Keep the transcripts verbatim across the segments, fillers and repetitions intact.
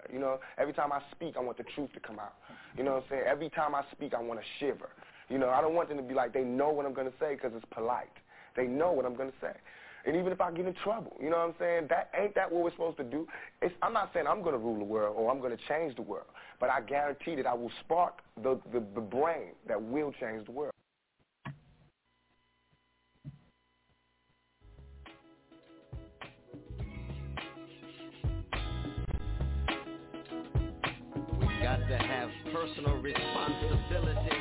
You know, every time I speak, I want the truth to come out. You know what I'm saying? Every time I speak, I want to shiver. You know, I don't want them to be like they know what I'm going to say because it's polite. They know what I'm going to say. And even if I get in trouble, you know what I'm saying? That ain't that what we're supposed to do? It's, I'm not saying I'm going to rule the world or I'm going to change the world, but I guarantee that I will spark the, the, the brain that will change the world. Got to have personal responsibility,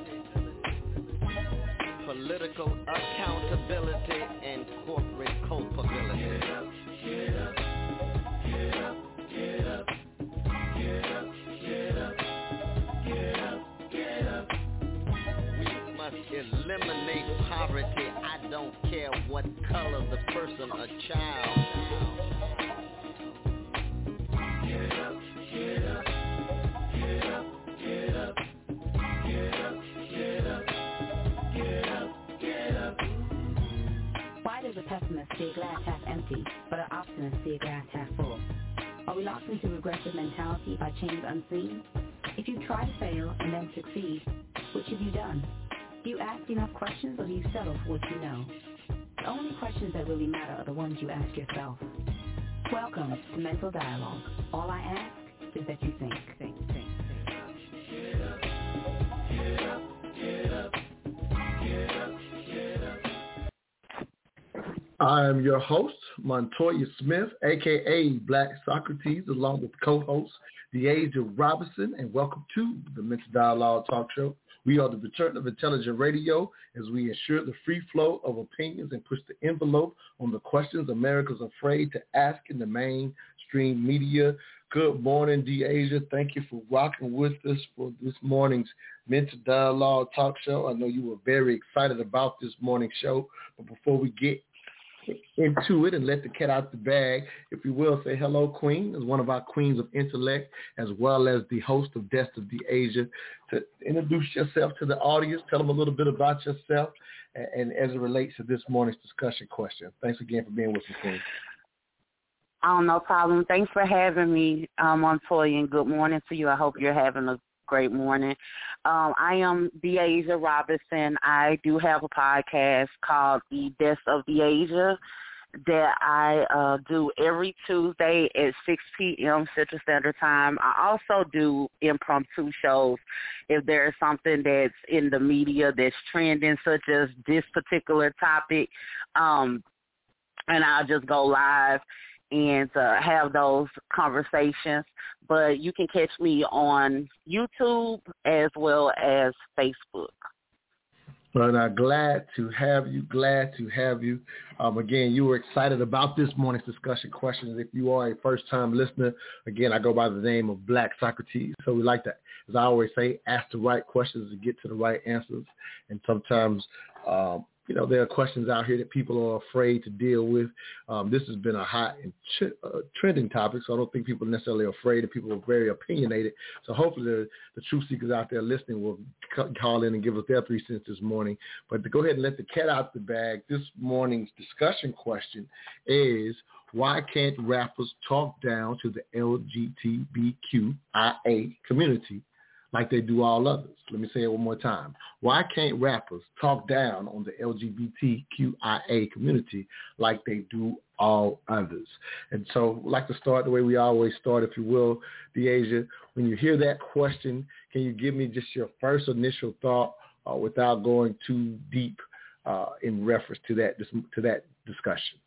political accountability, and corporate culpability. Get up, get up, get up, get up, get up, get up, get up, get up. We must eliminate poverty. I don't care what color the person or child. Get up, get up. Get up, get up, get up, get up, get up, get up. Why does a pessimist see a glass half empty, but an optimist see a glass half full? Are we locked into regressive mentality by chains unseen? If you try to fail and then succeed, which have you done? Do you ask enough questions or do you settle for what you know? The only questions that really matter are the ones you ask yourself. Welcome to Mental Dialogue. All I ask is that you think, think, think. Get up, get up, get up, get up, get up. I am your host, Montoya Smith, a k a. Black Socrates, along with co-host Deasia Robinson, and welcome to the Mental Dialogue Talk Show. We are the return of intelligent radio as we ensure the free flow of opinions and push the envelope on the questions America's afraid to ask in the mainstream media. Good morning, Deasia. Thank you for rocking with us for this morning's Mental Dialogue Talk Show. I know you were very excited about this morning's show, but before we get into it and let the cat out the bag, if you will, say hello, Queen, as one of our queens of intellect, as well as the host of Best of Deasia. To introduce yourself to the audience, tell them a little bit about yourself, and, and as it relates to this morning's discussion question. Thanks again for being with us, Queen. Oh, no problem. Thanks for having me, um, Montoya, and good morning to you. I hope you're having a great morning. Um, I am Deasia Robinson. I do have a podcast called The Best of Deasia that I uh, do every Tuesday at six p.m. Central Standard Time. I also do impromptu shows if there's something that's in the media that's trending, such as this particular topic, um, and I'll just go live and uh, have those conversations. But you can catch me on YouTube as well as Facebook. Well, now, glad to have you, glad to have you. Um, again, you were excited about this morning's discussion questions. If you are a first-time listener, again, I go by the name of Black Socrates. So we like to, as I always say, ask the right questions to get to the right answers. And sometimes, um, you know, there are questions out here that people are afraid to deal with. Um, this has been a hot and ch- uh, trending topic, so I don't think people are necessarily afraid, and people are very opinionated. So hopefully the, the truth seekers out there listening will c- call in and give us their three cents this morning. But to go ahead and let the cat out the bag, this morning's discussion question is, why can't rappers talk down to the L G B T Q I A community like they do all others? Let me say it one more time. Why can't rappers talk down on the L G B T Q I A community like they do all others? And so I'd like to start the way we always start, if you will, Deasia. When you hear that question, can you give me just your first initial thought uh, without going too deep uh, in reference to that to that discussion?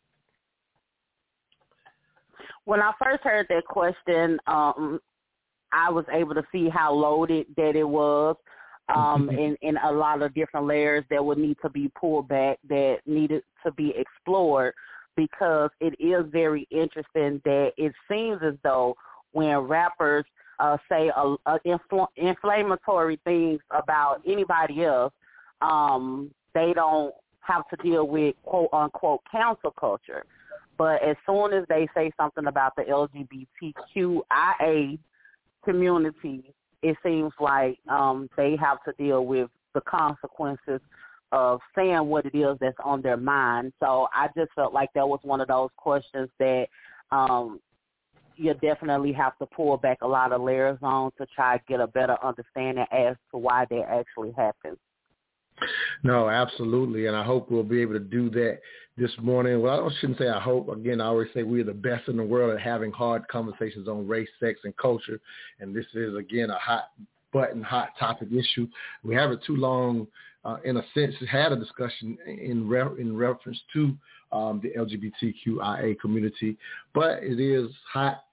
When I first heard that question, um, I was able to see how loaded that it was, um, in, in a lot of different layers that would need to be pulled back, that needed to be explored, because it is very interesting that it seems as though when rappers uh, say uh, uh, infl- inflammatory things about anybody else, um, they don't have to deal with quote-unquote cancel culture. But as soon as they say something about the L G B T Q I A community, it seems like um, they have to deal with the consequences of saying what it is that's on their mind. So I just felt like that was one of those questions that, um, you definitely have to pull back a lot of layers on to try to get a better understanding as to why that actually happened. No, absolutely, and I hope we'll be able to do that this morning. Well, I shouldn't say I hope. Again, I always say we're the best in the world at having hard conversations on race, sex, and culture, and this is, again, a hot button, hot topic issue. We haven't too long, uh, in a sense, had a discussion in re- in reference to um, the L G B T Q I A community, but it is hot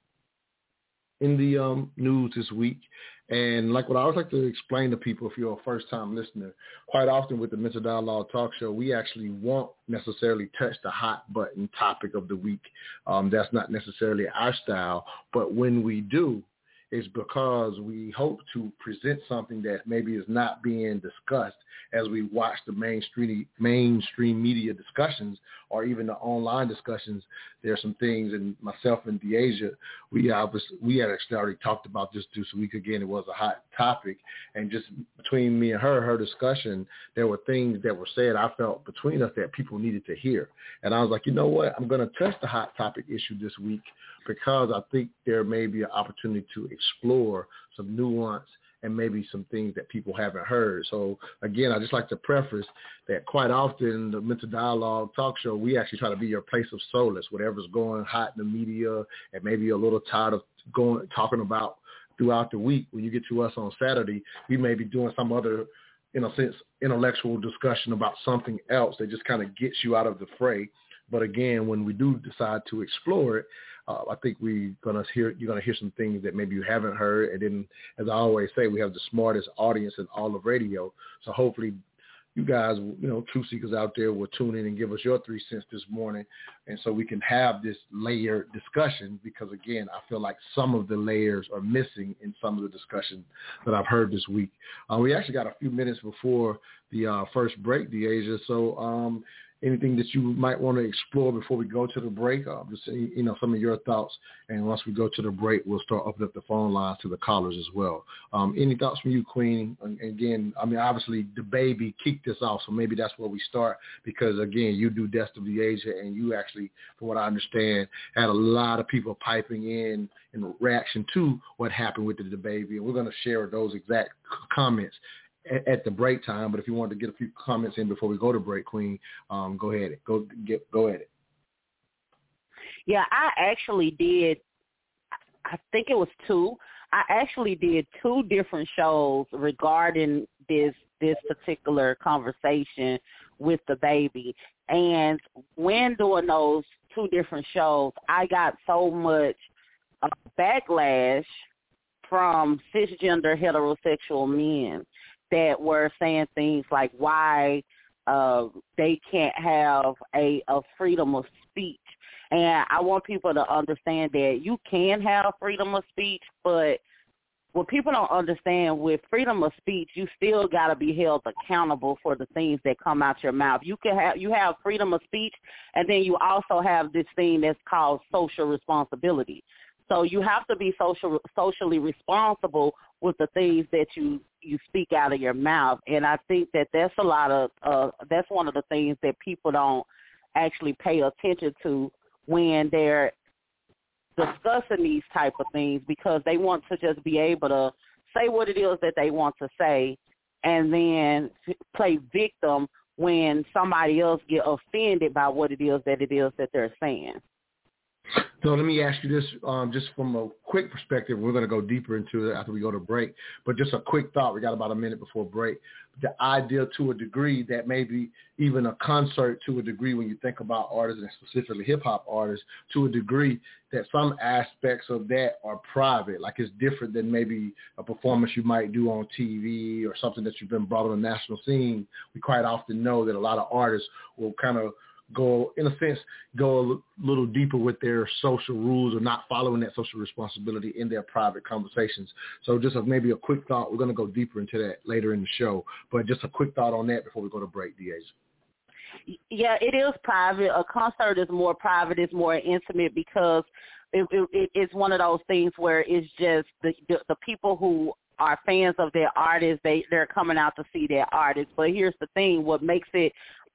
in the um, news this week. And like what I always like to explain to people, if you're a first-time listener, quite often with the Mental Dialogue Talk Show, we actually won't necessarily touch the hot button topic of the week. Um, that's not necessarily our style. But when we do, it's because we hope to present something that maybe is not being discussed as we watch the mainstream mainstream media discussions or even the online discussions. There are some things, and myself and Deasia, we obviously we had actually already talked about this this week. Again, it was a hot topic, and just between me and her, her discussion, there were things that were said, I felt, between us that people needed to hear. And I was like, you know what, I'm going to touch the hot topic issue this week because I think there may be an opportunity to explore some nuance and maybe some things that people haven't heard. So, again, I just like to preface that quite often the Mental Dialogue Talk Show, we actually try to be your place of solace, whatever's going hot in the media and maybe a little tired of going talking about throughout the week. When you get to us on Saturday, we may be doing some other, in a sense, intellectual discussion about something else that just kind of gets you out of the fray. But, again, when we do decide to explore it, Uh, I think we're gonna hear you're gonna hear some things that maybe you haven't heard, and then, as I always say, we have the smartest audience in all of radio. So hopefully, you guys, you know, truth seekers out there, will tune in and give us your three cents this morning, and so we can have this layered discussion. Because again, I feel like some of the layers are missing in some of the discussion that I've heard this week. Uh, we actually got a few minutes before the uh, first break, Deasia. So. Um, Anything that you might want to explore before we go to the break? Uh, just, you know, some of your thoughts. And once we go to the break, we'll start opening up the phone lines to the callers as well. Um, any thoughts from you, Queen? And again, I mean, obviously, the baby kicked this off, so maybe that's where we start because, again, you do Death of Deasia, and you actually, from what I understand, had a lot of people piping in in reaction to what happened with the baby. And we're going to share those exact comments at the break time. But if you wanted to get a few comments in before we go to break, Queen, um, go ahead. Go get go at it. Yeah, I actually did. I think it was two. I actually did two different shows regarding this this particular conversation with the baby. And when doing those two different shows, I got so much uh, backlash from cisgender heterosexual men that were saying things like why uh, they can't have a, a freedom of speech. And I want people to understand that you can have freedom of speech, but what people don't understand, with freedom of speech, you still got to be held accountable for the things that come out your mouth. You can have you have freedom of speech, and then you also have this thing that's called social responsibility. So you have to be social, socially responsible with the things that you, you speak out of your mouth. And I think that that's a lot of, uh, that's one of the things that people don't actually pay attention to when they're discussing these type of things, because they want to just be able to say what it is that they want to say and then play victim when somebody else get offended by what it is that it is that they're saying. So let me ask you this, um, just from a quick perspective. We're going to go deeper into it after we go to break, but just a quick thought. We got about a minute before break. The idea, to a degree, that maybe even a concert, to a degree, when you think about artists and specifically hip-hop artists, to a degree, that some aspects of that are private. Like, it's different than maybe a performance you might do on T V or something that you've been brought on the national scene. We quite often know that a lot of artists will kind of go, in a sense, go a little deeper with their social rules or not following that social responsibility in their private conversations. So just a, maybe a quick thought. We're going to go deeper into that later in the show, but just a quick thought on that before we go to break, Deasia. Yeah, it is private. A concert is more private. It's more intimate because it, it, it's one of those things where it's just the, the, the people who are fans of their artists, they, they're coming out to see their artists. But here's the thing, what makes it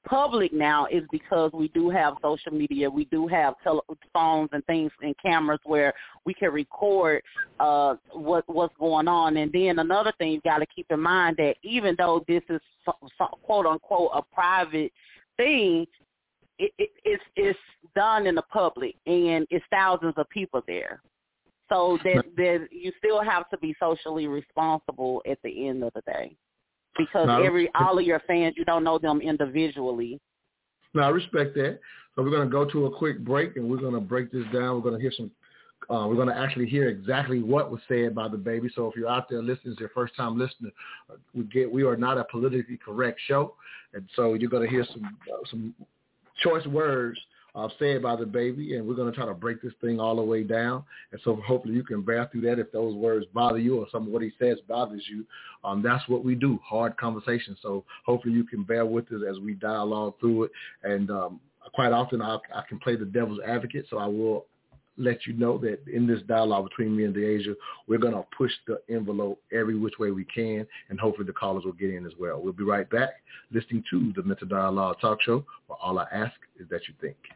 public now is because we do have social media, we do have telephones and things and cameras where we can record uh, what what's going on. And then another thing you got to keep in mind that even though this is quote unquote a private thing, it, it, it's it's done in the public and it's thousands of people there. So that that you still have to be socially responsible at the end of the day. Because no, every all of your fans, you don't know them individually. No, I respect that. So we're going to go to a quick break, and we're going to break this down. We're going to hear some. Uh, we're going to actually hear exactly what was said by the baby. So if you're out there listening, it's your first time listening, we get we are not a politically correct show, and so you're going to hear some uh, some choice words Uh, said by the baby, and we're going to try to break this thing all the way down. And so hopefully you can bear through that if those words bother you or some of what he says bothers you. Um, that's what we do, hard conversation. So hopefully you can bear with us as we dialogue through it. And um, quite often I, I can play the devil's advocate, so I will let you know that in this dialogue between me and DeAsia, we're going to push the envelope every which way we can, and hopefully the callers will get in as well. We'll be right back listening to the Mental Dialogue Talk Show, where all I ask is that you think.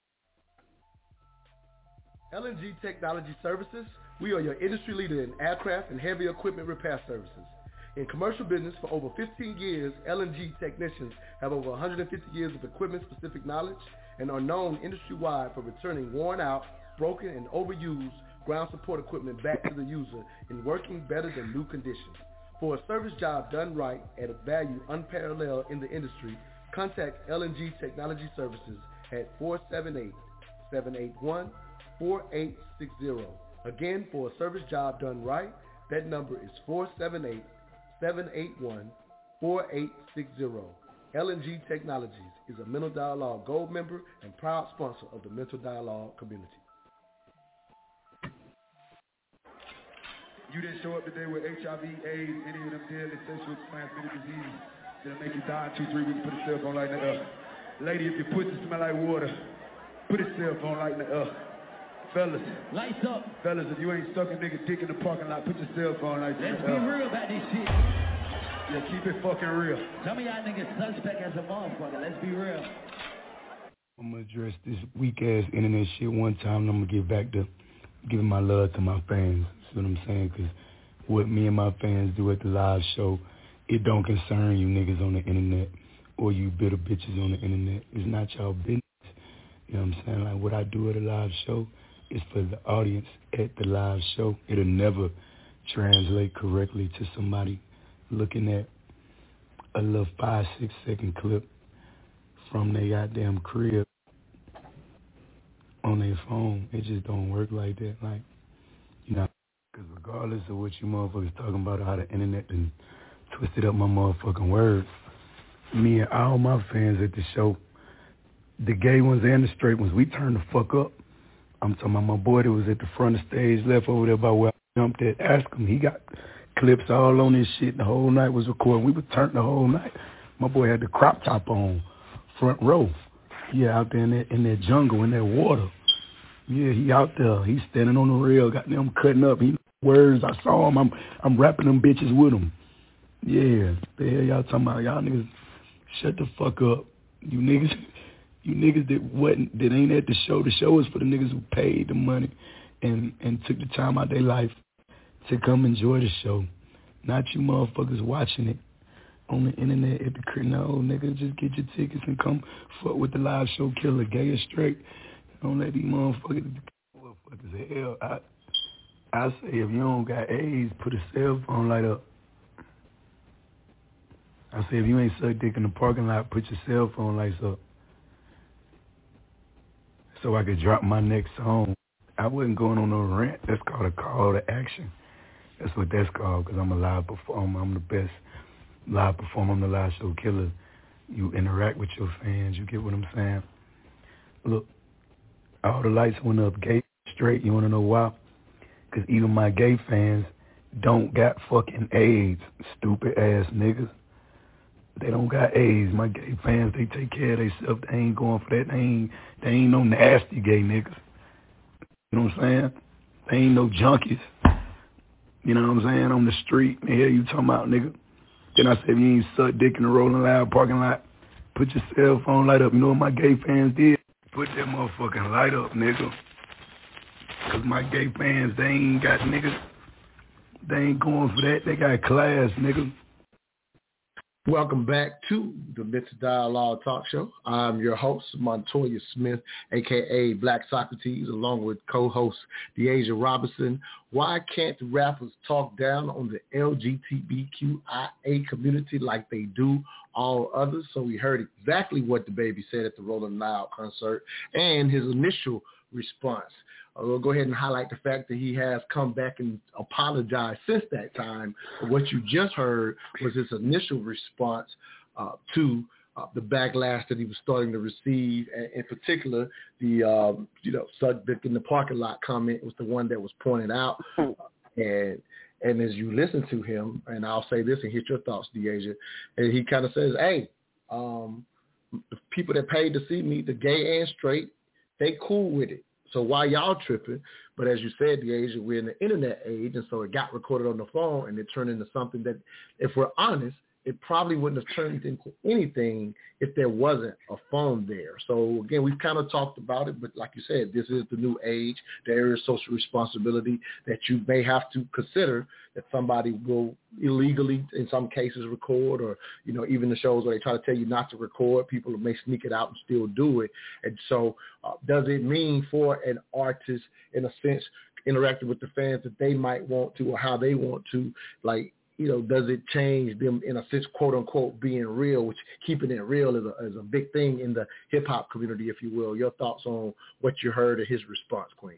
L and G Technology Services, we are your industry leader in aircraft and heavy equipment repair services. In commercial business for over fifteen years, L and G technicians have over one hundred fifty years of equipment-specific knowledge and are known industry-wide for returning worn-out, broken, and overused ground support equipment back to the user in working better than new conditions. For a service job done right at a value unparalleled in the industry, contact L and G Technology Services at four seven eight, seven eight one, four eight six zero. Again, for a service job done right, that number is four seven eight, seven eight one, four eight six zero. L and G Technologies is a Mental Dialogue Gold member and proud sponsor of the Mental Dialogue community. You didn't show up today with H I V, AIDS, any of them deadly sexually transmitted diseases that'll make you die in two, three weeks. Put a cell phone light in the air. Lady, if your pussy smell like water, put a cell phone light in the air. Fellas, lights up. Fellas, if you ain't stuck a nigga dick in the parking lot, put your cell phone lights in the air. Let's be real about this shit. Yeah, keep it fucking real. Some of y'all niggas suspect as a motherfucker. Let's be real. I'm gonna address this weak ass internet shit one time, and I'm gonna get back to giving my love to my fans. See what I'm saying? Because what me and my fans do at the live show, it don't concern you niggas on the internet or you bitter bitches on the internet. It's not y'all business. You know what I'm saying? Like what I do at a live show is for the audience at the live show. It'll never translate correctly to somebody looking at a little five, six second clip from their goddamn crib on their phone. It just don't work like that. Like, you know, because regardless of what you motherfuckers talking about, how the internet and twisted up my motherfucking words, me and all my fans at the show, the gay ones and the straight ones, we turn the fuck up. I'm talking about my boy that was at the front of the stage, left over there by where I jumped at. Ask him. He got clips all on his shit. The whole night was recording. We were turning the whole night. My boy had the crop top on, front row. Yeah, out there in that, in that jungle, in that water. Yeah, he out there. He's standing on the rail, got them cutting up. He words. I saw him. I'm I'm rapping them bitches with him. Yeah, the hell y'all talking about? Y'all niggas, shut the fuck up. You niggas. You niggas that wasn't, that ain't at the show. The show is for the niggas who paid the money and, and took the time out of their life to come enjoy the show. Not you motherfuckers watching it on the internet at the crib. No, nigga, just get your tickets and come fuck with the live show killer, gay or straight. Don't let these motherfuckers, motherfuckers hell. I, I say if you don't got AIDS, put a cell phone light up. I say if you ain't suck dick in the parking lot, put your cell phone lights up. So I could drop my next song. I wasn't going on no rant. That's called a call to action. That's what that's called, because I'm a live performer. I'm the best live performer. I'm the live show killer. You interact with your fans. You get what I'm saying? Look, all the lights went up gay, straight. You want to know why? Because even my gay fans don't got fucking AIDS, stupid ass niggas. They don't got AIDS. My gay fans, they take care of themselves. They ain't going for that. They ain't, they ain't no nasty gay niggas. You know what I'm saying? They ain't no junkies. You know what I'm saying? On the street. The hell you talking about, nigga? Then I said, if you ain't suck dick in the Rolling Loud parking lot, Put your cell phone light up. You know what my gay fans did? Put that motherfucking light up, nigga. Cause my gay fans, they ain't got niggas. They ain't going for that. They got class, nigga. Welcome back to the Mental Dialogue Talk Show. I'm your host, Montoya Smith, a k a. Black Socrates, along with co-host Deasia Robinson. Why can't the rappers talk down on the L G B T Q I A community like they do all others? So we heard exactly what the baby said at the Rolling Loud concert and his initial response. We'll go ahead and highlight the fact that he has come back and apologized since that time. But what you just heard was his initial response uh, to uh, the backlash that he was starting to receive. And in particular, the, um, you know, suck dick in the parking lot comment was the one that was pointed out. And and as you listen to him, and I'll say this and hit your thoughts, Deasia, and he kind of says, hey, um, the people that paid to see me, the gay and straight, they cool with it. So why y'all tripping? But as you said, Deasia, we're in the internet age, and so it got recorded on the phone, and it turned into something that, if we're honest, it probably wouldn't have turned into anything if there wasn't a phone there. So, again, we've kind of talked about it, but like you said, this is the new age. There is social responsibility that you may have to consider that somebody will illegally, in some cases, record, or, you know, even the shows where they try to tell you not to record, people may sneak it out and still do it. And so uh, does it mean for an artist, in a sense, interacting with the fans that they might want to or how they want to, like, you know, does it change them in a sense, quote unquote, being real, which keeping it real is a, is a big thing in the hip hop community, if you will. Your thoughts on what you heard of his response, Queen?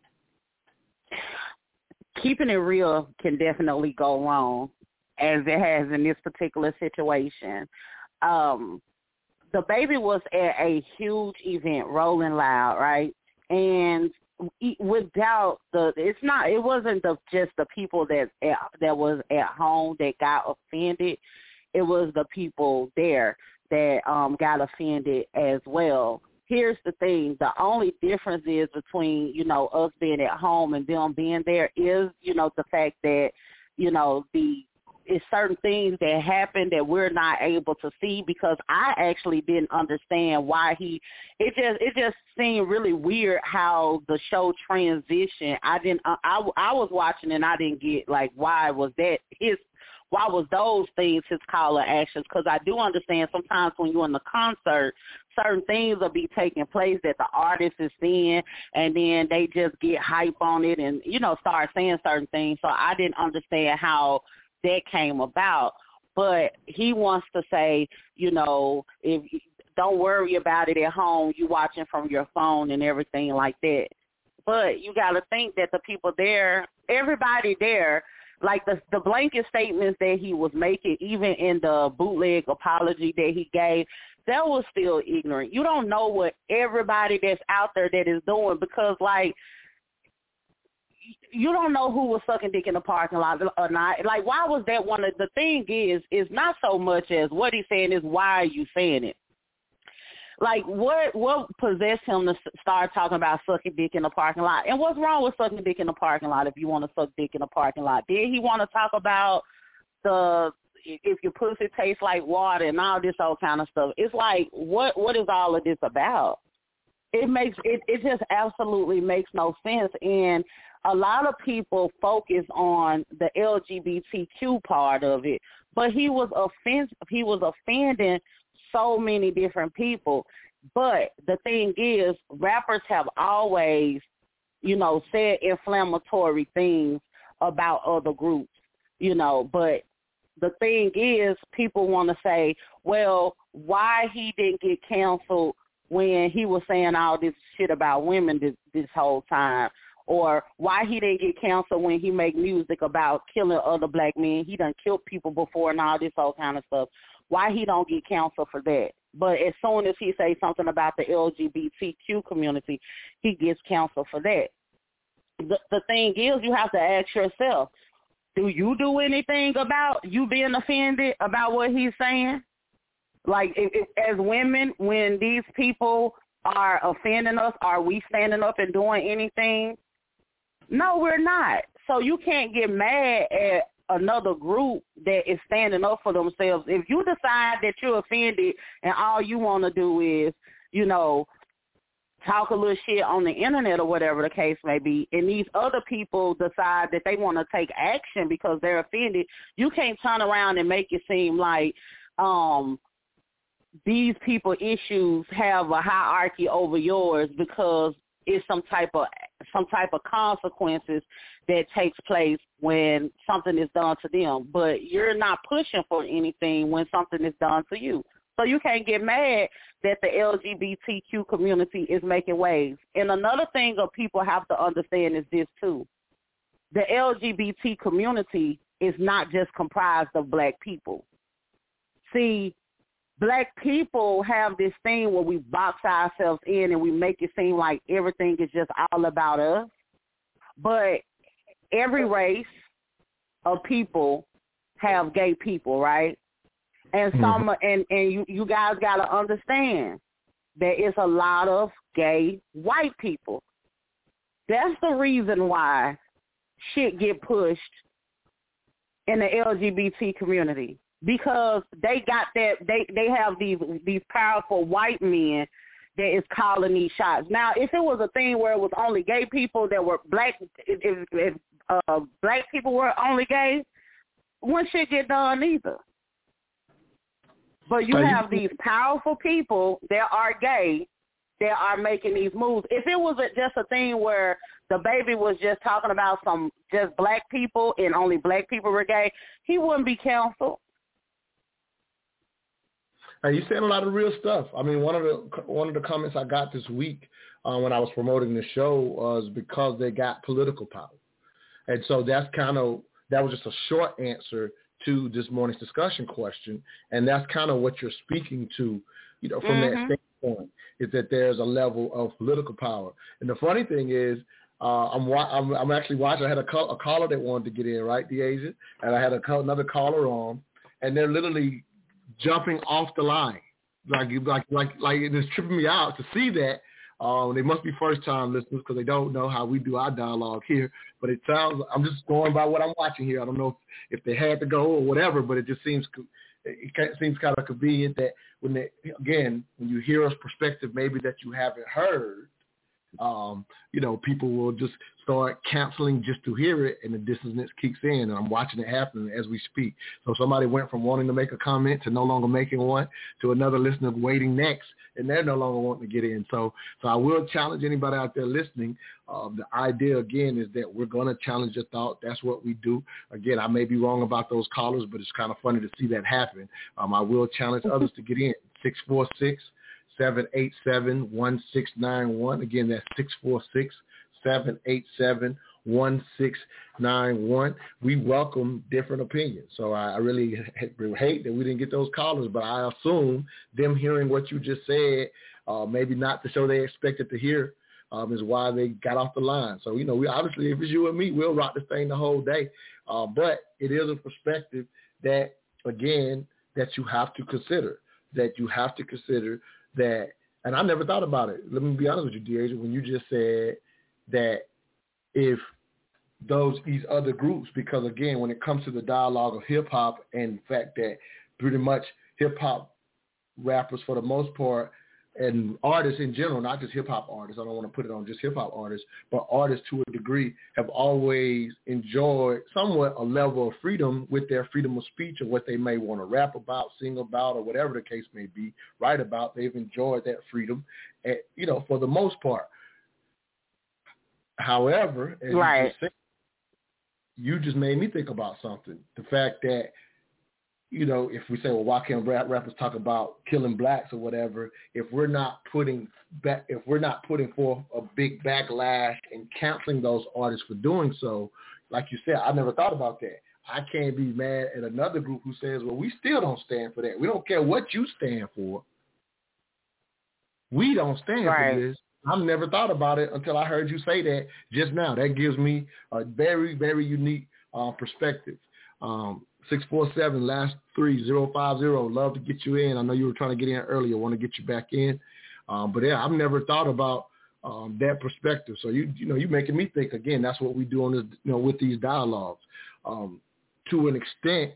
Keeping it real can definitely go wrong, as it has in this particular situation. Um, the baby was at a huge event, Rolling Loud, right? And without the, it's not, it wasn't the, just the people that that was at home that got offended. It was the people there that um, got offended as well. Here's the thing: the only difference is between, you know, us being at home and them being there is, you know, the fact that, you know, the it's certain things that happen that we're not able to see, because I actually didn't understand why he, it just, it just seemed really weird how the show transitioned. I didn't, I, I, I was watching and I didn't get, like, why was that his, why was those things his call to actions? Because I do understand sometimes when you're in the concert, certain things will be taking place that the artist is seeing, and then they just get hype on it and, you know, start saying certain things. So I didn't understand how that came about. But he wants to say, you know, if don't worry about it at home, you watching from your phone and everything like that. But you got to think that the people there, everybody there, like the the blanket statements that he was making, even in the bootleg apology that he gave, that was still ignorant. You don't know what everybody that's out there that is doing, because, like, you don't know who was sucking dick in the parking lot or not. Like, why was that one of the thing is, is not so much as what he's saying, is why are you saying it? Like, what what possessed him to start talking about sucking dick in the parking lot? And what's wrong with sucking dick in the parking lot if you want to suck dick in the parking lot? Did he want to talk about the if your pussy tastes like water and all this old kind of stuff? It's like, what what is all of this about? It makes it, it just absolutely makes no sense. And a lot of people focus on the L G B T Q part of it, but he was offend he was offending so many different people. But the thing is, rappers have always, you know, said inflammatory things about other groups, you know, but the thing is, people want to say, well, why he didn't get canceled when he was saying all this shit about women this, this whole time, or why he didn't get canceled when he make music about killing other black men. He done killed people before and all this whole kind of stuff. Why he don't get canceled for that? But as soon as he say something about the L G B T Q community, he gets canceled for that. The, the thing is, you have to ask yourself, do you do anything about you being offended about what he's saying? Like, if, if, as women, when these people are offending us, are we standing up and doing anything? No, we're not. So you can't get mad at another group that is standing up for themselves. If you decide that you're offended and all you want to do is, you know, talk a little shit on the internet or whatever the case may be, and these other people decide that they want to take action because they're offended, you can't turn around and make it seem like um, these people issues have a hierarchy over yours because it's some type of some type of consequences that takes place when something is done to them. But you're not pushing for anything when something is done to you. So you can't get mad that the L G B T Q community is making waves. And another thing that people have to understand is this too. The L G B T community is not just comprised of black people. See, black people have this thing where we box ourselves in and we make it seem like everything is just all about us. But every race of people have gay people, right? And some, mm-hmm. and, and you, you guys got to understand there is a lot of gay white people. That's the reason why shit get pushed in the L G B T community, because they got that, they, they have these these powerful white men that is calling these shots. Now, if it was a thing where it was only gay people that were black, if, if, if uh, black people were only gay, wouldn't shit get done either. But you have these powerful people that are gay that are making these moves. If it was a, just a thing where the baby was just talking about some just black people and only black people were gay, he wouldn't be canceled. Hey, you saying a lot of real stuff. I mean, one of the one of the comments I got this week uh, when I was promoting the show was because they got political power, and so that's kind of that was just a short answer to this morning's discussion question, and that's kind of what you're speaking to, you know, from mm-hmm. that standpoint, is that there's a level of political power. And the funny thing is, uh, I'm, I'm I'm actually watching. I had a, call, a caller that wanted to get in, right, DeAsia, and I had a call, another caller on, and they're literally jumping off the line, like like like like it's tripping me out to see that. Um, they must be first-time listeners because they don't know how we do our dialogue here. But it sounds, I'm just going by what I'm watching here. I don't know if, if they had to go or whatever, but it just seems it seems kind of convenient that when they, again, when you hear a perspective maybe that you haven't heard, um, you know, people will just start canceling just to hear it, and the dissonance kicks in, and I'm watching it happen as we speak. So somebody went from wanting to make a comment to no longer making one to another listener waiting next, and they're no longer wanting to get in. So so I will challenge anybody out there listening. Um, the idea, again, is that we're going to challenge your thought. That's what we do. Again, I may be wrong about those callers, but it's kind of funny to see that happen. Um, I will challenge others to get in. six four six, seven eight seven, one six nine one. Again, that's six four six, seven eight seven, one six nine one. We welcome different opinions. So I, I really hate that we didn't get those callers, but I assume them hearing what you just said, uh, maybe not the show they expected to hear, um, is why they got off the line. So, you know, we obviously, if it's you and me, we'll rock this thing the whole day. Uh, but it is a perspective that, again, that you have to consider, that you have to consider that, and I never thought about it. Let me be honest with you, DeAsia, when you just said that if those these other groups, because again, when it comes to the dialogue of hip hop and the fact that pretty much hip hop rappers for the most part and artists in general, not just hip hop artists, I don't want to put it on just hip hop artists, but artists to a degree have always enjoyed somewhat a level of freedom with their freedom of speech or what they may want to rap about, sing about, or whatever the case may be, write about. They've enjoyed that freedom, and, you know, for the most part. However, as right. you, just said, you just made me think about something. The fact that, you know, if we say, well, why can't rap rappers talk about killing blacks or whatever? If we're not putting back, if we're not putting forth a big backlash and canceling those artists for doing so, like you said, I never thought about that. I can't be mad at another group who says, well, we still don't stand for that. We don't care what you stand for. We don't stand right. for this. I've never thought about it until I heard you say that just now. That gives me a very, very unique uh, perspective. Um, six four seven, last three, zero five zero. Love to get you in. I know you were trying to get in earlier. Want to get you back in. Um, but, yeah, I've never thought about um, that perspective. So, you you know, you're making me think, again, that's what we do on this, you know, with these dialogues. Um, to an extent,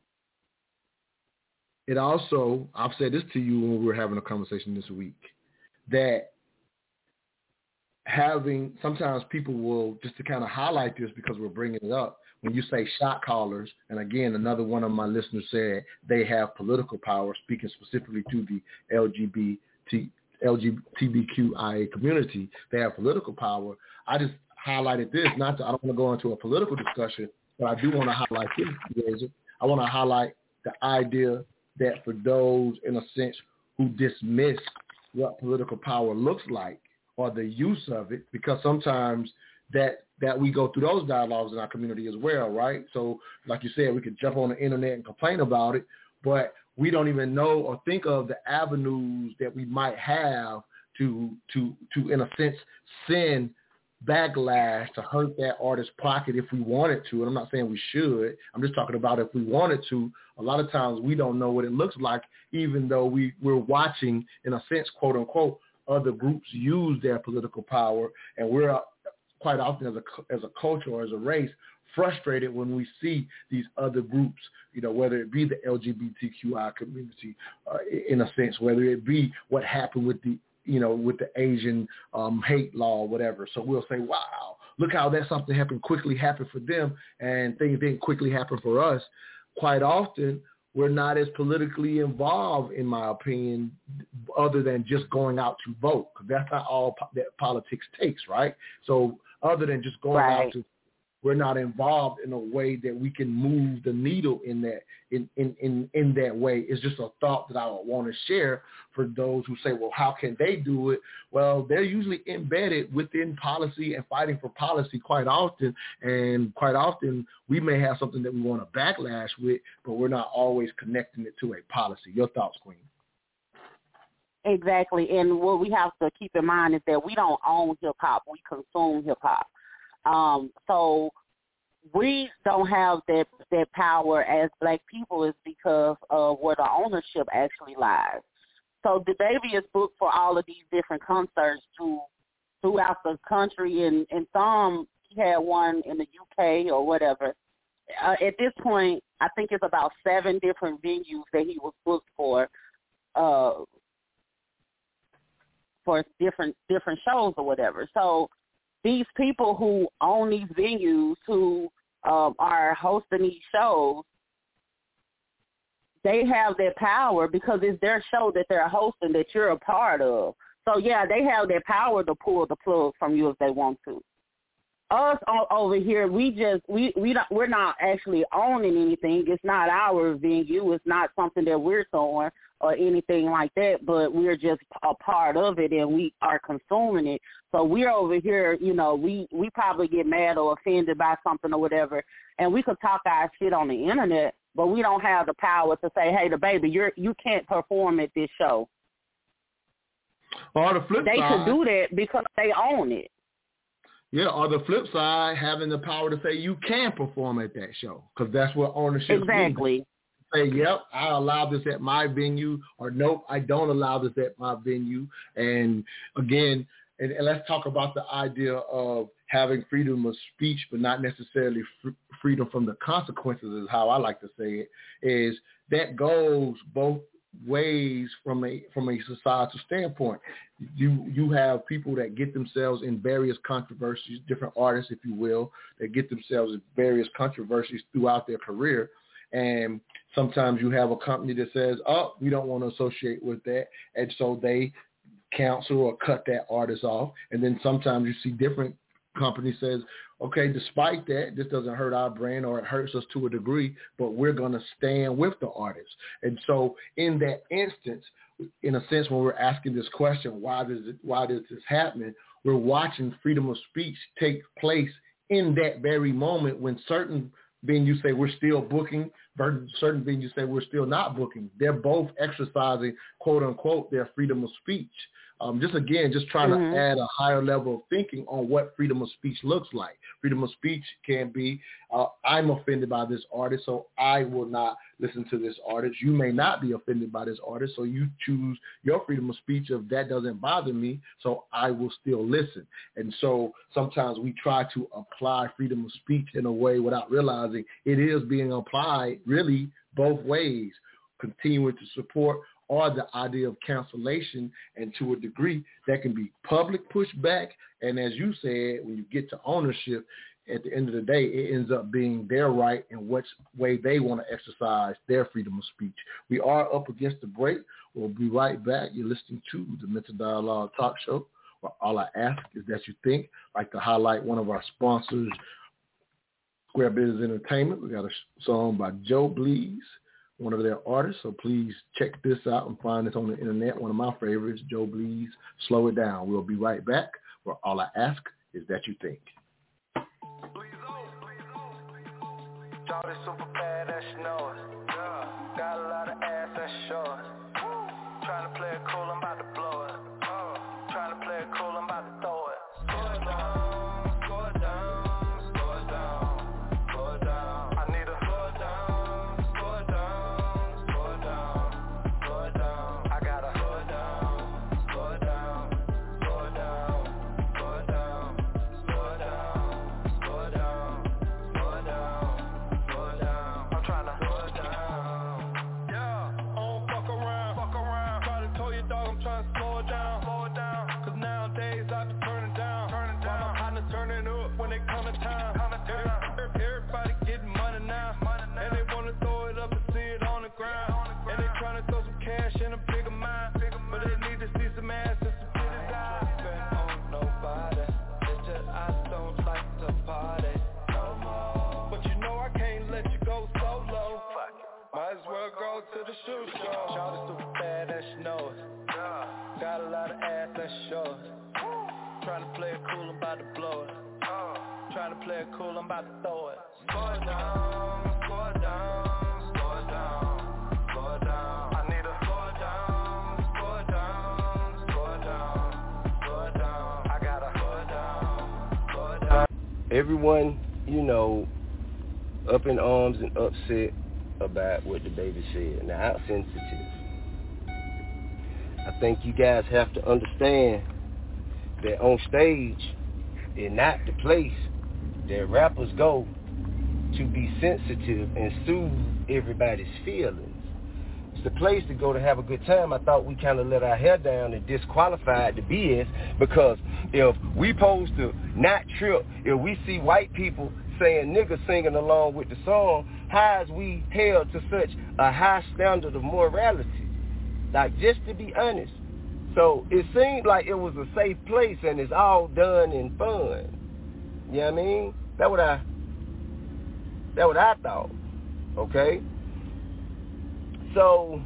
it also, I've said this to you when we were having a conversation this week, that having, sometimes people will, just to kind of highlight this because we're bringing it up, when you say shot callers, and again, another one of my listeners said they have political power, speaking specifically to the L G B T, L G B T Q I A community, they have political power. I just highlighted this, not to, I don't want to go into a political discussion, but I do want to highlight this. I want to highlight the idea that for those, in a sense, who dismiss what political power looks like or the use of it, because sometimes that that we go through those dialogues in our community as well, right? So like you said, we could jump on the internet and complain about it, but we don't even know or think of the avenues that we might have to, to, to in a sense, send backlash to hurt that artist's pocket if we wanted to. And I'm not saying we should. I'm just talking about if we wanted to. A lot of times we don't know what it looks like, even though we, we're watching, in a sense, quote unquote, other groups use their political power. And we're quite often as a, as a culture or as a race frustrated when we see these other groups, you know, whether it be the L G B T Q I community, uh, in a sense, whether it be what happened with the, you know, with the Asian um, hate law or whatever. So we'll say, wow, look how that something happened quickly happened for them and things didn't quickly happen for us. Quite often, we're not as politically involved, in my opinion, other than just going out to vote. Because that's not all po- that politics takes, right? So other than just going right. out to, we're not involved in a way that we can move the needle in that in, in, in, in that way. It's just a thought that I would want to share for those who say, well, how can they do it? Well, they're usually embedded within policy and fighting for policy quite often. And quite often we may have something that we want to backlash with, but we're not always connecting it to a policy. Your thoughts, Queen? Exactly. And what we have to keep in mind is that we don't own hip-hop. We consume hip-hop. Um, so we don't have that that power as Black people is because of where the ownership actually lies. So DaBaby is booked for all of these different concerts through, throughout the country, and, and some, he had one in the U K or whatever. Uh, at this point, I think it's about seven different venues that he was booked for, uh, for different different shows or whatever. So these people who own these venues, who um, are hosting these shows, they have that power because it's their show that they're hosting that you're a part of. So, yeah, they have that power to pull the plug from you if they want to. Us over here, we just we we don't we're not actually owning anything. It's not our venue. It's not something that we're throwing or anything like that. But we're just a part of it, and we are consuming it. So we're over here, you know, we we probably get mad or offended by something or whatever, and we could talk our shit on the internet, but we don't have the power to say, hey, DaBaby, you're you can't perform at this show. Or the flip they side, could do that because they own it. Yeah, or the flip side, having the power to say you can perform at that show, because that's what ownership exactly. means. Say, yep, I allow this at my venue, or nope, I don't allow this at my venue. And again, and, and let's talk about the idea of having freedom of speech, but not necessarily fr- freedom from the consequences, is how I like to say it, is that goes both ways from a from a societal standpoint. You you have people that get themselves in various controversies, different artists, if you will, that get themselves in various controversies throughout their career. And sometimes you have a company that says, oh, we don't want to associate with that. And so they cancel or cut that artist off. And then sometimes you see different companies says, okay, despite that, this doesn't hurt our brand or it hurts us to a degree, but we're going to stand with the artist. And so in that instance, in a sense, when we're asking this question, why does it, why does this happen? We're watching freedom of speech take place in that very moment when certain venues say we're still booking, certain venues say we're still not booking. They're both exercising, quote unquote, their freedom of speech. Um, just again, just trying mm-hmm. to add a higher level of thinking on what freedom of speech looks like. Freedom of speech can be, uh, I'm offended by this artist, so I will not listen to this artist. You may not be offended by this artist, so you choose your freedom of speech of that doesn't bother me, so I will still listen. And so sometimes we try to apply freedom of speech in a way without realizing it is being applied really both ways, continuing to support or the idea of cancellation, and to a degree that can be public pushback. And as you said, when you get to ownership, at the end of the day, it ends up being their right in which way they want to exercise their freedom of speech. We are up against the break. We'll be right back. You're listening to the Mental Dialogue Talk Show, where all I ask is that you think. I'd like to highlight one of our sponsors, Square Business Entertainment. We got a song by Joe Blees, one of their artists, so please check this out and find this on the internet. One of my favorites, Joe Blees, Slow It Down. We'll be right back, where all I ask is that you think. Shawty super bad, that she know it. Got a lot of ass, that's sure. Trying to play it cool, I'm about to blow it. Trying to play it cool, I'm about to throw it. Slow it down, slow it down, slow it down, slow it down. I need a slow it down, slow it down, slow it down, slow it down. I gotta slow it down, slow it down, slow it down, slow it down, slow it down, slow it down, slow it down. I'm tryna slow it down. Yeah, I don't fuck around, fuck around. Try to tell your dog I'm tryna slow it down, slow it down. Cause nowadays I be turning down, turning down. My partners turning up when they come to town. Everybody getting money now, and they wanna throw it up and see it on the ground. And they tryna throw some cash in a bigger mind, but they need to see some ass and some titties out. Spend on nobody, it's just I don't like to party no more. But you know I can't let you go solo. Might as well go to the shoe store. Shawty super bad, that she know it. Got a lot of ass, that's sure. Trying to play it cool, I'm about to blow it. Trying to play it cool, I'm about to throw it. Slow it down, slow it down, slow it down, slow it down. I need a slow it down, slow it down, slow it down, slow it down. I gotta slow it down, slow it down. Everyone, you know, up in arms and upset about what the baby said. Now, how sensitive. I think you guys have to understand that on stage is not the place that rappers go to be sensitive and soothe everybody's feelings. It's the place to go to have a good time. I thought we kind of let our hair down and disqualified the B S, because if we supposed to not trip, if we see white people saying nigga singing along with the song, how is we held to such a high standard of morality? Like, just to be honest. So it seemed like it was a safe place, and it's all done in fun. You know what I mean? That what I that what I thought. Okay? So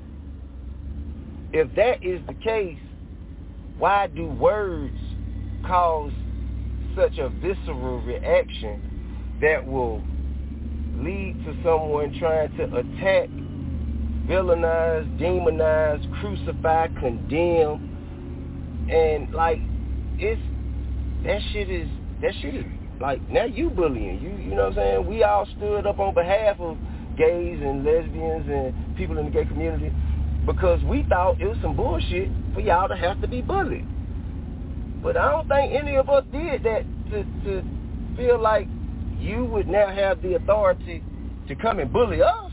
if that is the case, why do words cause such a visceral reaction that will lead to someone trying to attack, villainize, demonize, crucify, condemn, and like it's that shit is that shit is like, now you bullying, you you know what I'm saying? We all stood up on behalf of gays and lesbians and people in the gay community because we thought it was some bullshit for y'all to have to be bullied. But I don't think any of us did that to to feel like you would now have the authority to come and bully us.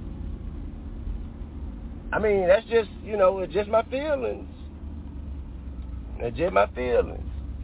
I mean, that's just, you know, it's just my feelings. It's just my feelings.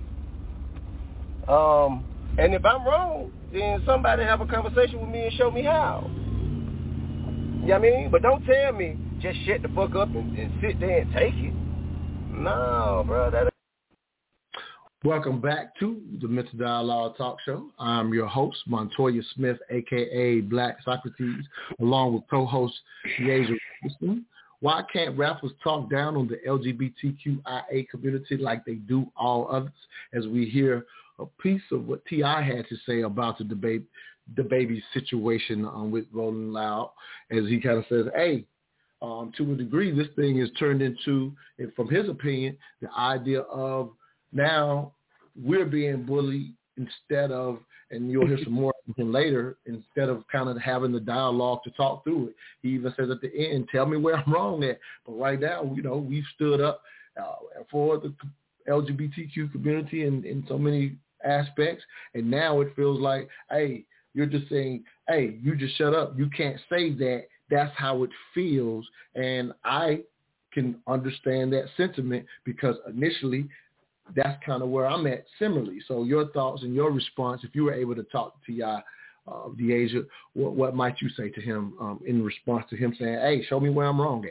Um, and if I'm wrong, then somebody have a conversation with me and show me how. You know what I mean? But don't tell me, just shut the fuck up and, and sit there and take it. No, bro, that Welcome back to the Mental Dialogue Talk Show. I'm your host, Montoya Smith, a k a. Black Socrates, along with co-host Deasia Robinson. Why can't rappers talk down on the L G B T Q I A community like they do all others? As we hear a piece of what T I had to say about the debate, the baby situation um, with Rolling Loud, as he kind of says, hey, um, to a degree, this thing is turned into, from his opinion, the idea of now we're being bullied instead of, and you'll hear some more from him later, instead of kind of having the dialogue to talk through it. He even says at the end, tell me where I'm wrong at. But right now, you know, we've stood up uh, for the L G B T Q community in, in so many aspects. And now it feels like, hey, you're just saying, hey, you just shut up. You can't say that. That's how it feels. And I can understand that sentiment because initially that's kind of where I'm at similarly. So your thoughts and your response, if you were able to talk to T I uh, Deasia, what, what might you say to him um, in response to him saying, hey, show me where I'm wrong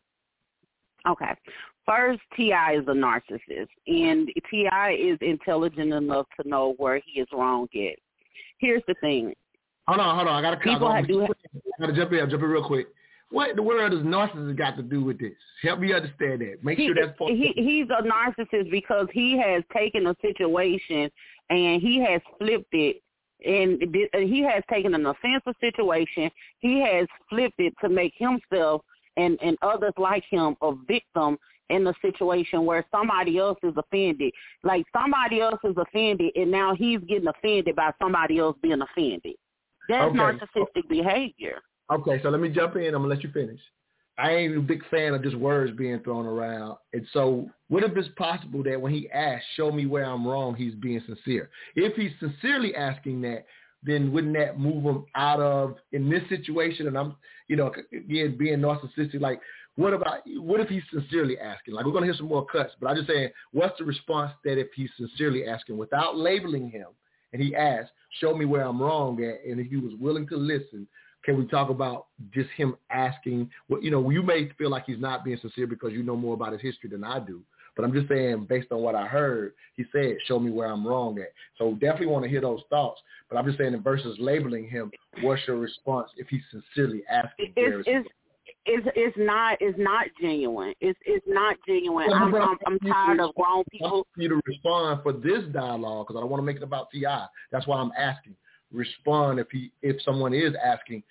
at? Okay. First, T I is a narcissist, and T I is intelligent enough to know where he is wrong at. Here's the thing. Hold on, hold on. I got to cut off. I got to jump in. I'll jump in real quick. What in the world does narcissist got to do with this? Help me understand that. Make he, sure that's part he, He's a narcissist because he has taken a situation and he has flipped it. And he has taken an offensive situation. He has flipped it to make himself and, and others like him a victim in a situation where somebody else is offended. Like somebody else is offended, and now he's getting offended by somebody else being offended. That's okay. narcissistic behavior. Okay, so let me jump in. I'm going to let you finish. I ain't a big fan of just words being thrown around. And so what if it's possible that when he asks, show me where I'm wrong, he's being sincere? If he's sincerely asking that, then wouldn't that move him out of, in this situation, and I'm, you know, again, being narcissistic, like, what about, what if he's sincerely asking? Like, we're going to hear some more cuts, but I'm just saying, what's the response that if he's sincerely asking without labeling him, and he asks, show me where I'm wrong at, and if he was willing to listen, can we talk about just him asking? Well, you know, you may feel like he's not being sincere because you know more about his history than I do. But I'm just saying, based on what I heard, he said, show me where I'm wrong at. So definitely want to hear those thoughts. But I'm just saying, versus labeling him, what's your response if he's sincerely asking? It's, it's, it's, it's not it's not genuine. It's it's not genuine. I'm, I'm, I'm tired of grown people. I want you to respond for this dialogue because I don't want to make it about T I. That's why I'm asking. Respond if he if someone is asking,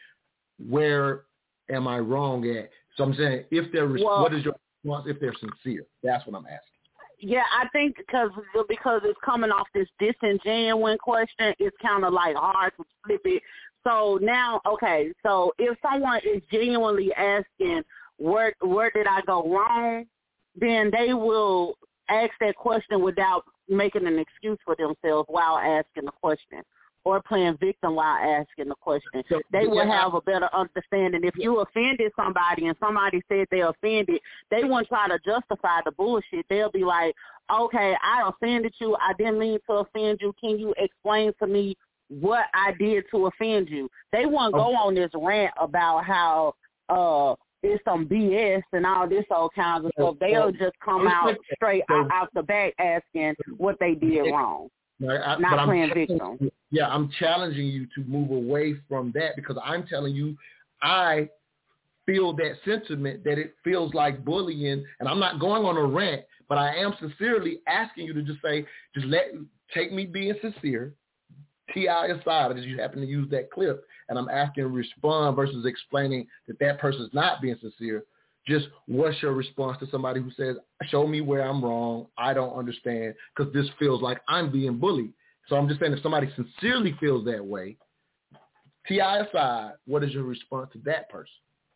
where am I wrong at? So I'm saying, if they're well, what is your response if they're sincere? That's what I'm asking. Yeah, I think because because it's coming off this disingenuous question, it's kind of like hard to flip it. So now, okay, so if someone is genuinely asking, where where did I go wrong, then they will ask that question without making an excuse for themselves while asking the question, or playing victim while asking the question. So, they will yeah, have a better understanding. If you offended somebody and somebody said they're offended, they won't try to justify the bullshit. They'll be like, okay, I offended you. I didn't mean to offend you. Can you explain to me what I did to offend you? They won't okay. go on this rant about how uh, it's some B S and all this old kinds of stuff. They'll just come out straight out, out the back asking what they did wrong. Right, I, Not playing victim. You, yeah, I'm challenging you to move away from that because I'm telling you, I feel that sentiment that it feels like bullying, and I'm not going on a rant, but I am sincerely asking you to just say, just let take me being sincere, T I aside, because you happen to use that clip, and I'm asking to respond versus explaining that that person's not being sincere. Just what's your response to somebody who says, show me where I'm wrong, I don't understand, because this feels like I'm being bullied. So I'm just saying if somebody sincerely feels that way, T I aside, what is your response to that person?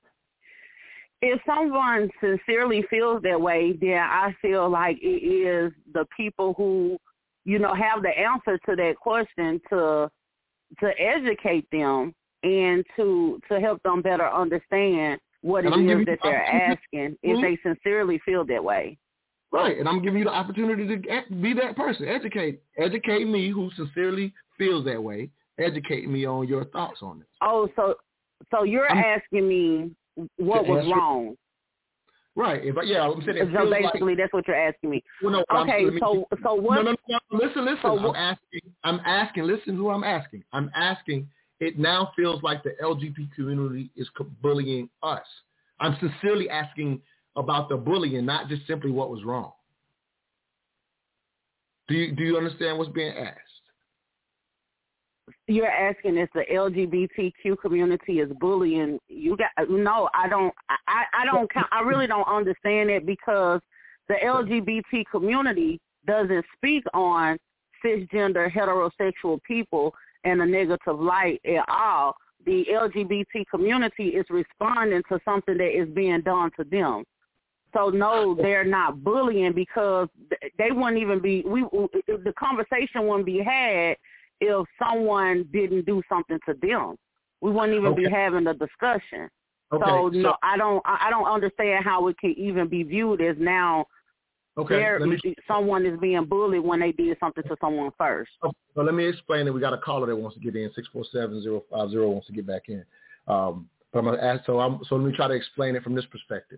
If someone sincerely feels that way, then I feel like it is the people who, you know, have the answer to that question to to educate them and to to help them better understand what it is that they're asking if they sincerely feel that way. Right, and I'm giving you the opportunity to be that person. Educate educate me who sincerely feels that way. Educate me on your thoughts on this. Oh, so so you're I'm, asking me what was wrong. Right. If I, yeah, I'm saying it so basically like, that's what you're asking me. Well, no, okay, I'm, so so what? No, no, no, listen, listen. So I'm asking. I'm asking. Listen, who I'm asking. I'm asking. It now feels like the L G B T community is bullying us. I'm sincerely asking about the bullying, not just simply what was wrong. Do you do you understand what's being asked? You're asking if the L G B T Q community is bullying. You got no. I don't. I, I don't. I really don't understand it because the L G B T community doesn't speak on cisgender heterosexual people in a negative light at all. The L G B T community is responding to something that is being done to them. So no, they're not bullying because they wouldn't even be. We the conversation wouldn't be had if someone didn't do something to them. We wouldn't even okay. be having a discussion. Okay. So no, so, I don't. I don't understand how it can even be viewed as now. Okay. Me, someone is being bullied when they did something to someone first. Okay. So let me explain it. We got a caller that wants to get in. Six four seven zero five zero wants to get back in. Um, but I'm gonna ask. So I'm. So let me try to explain it from this perspective.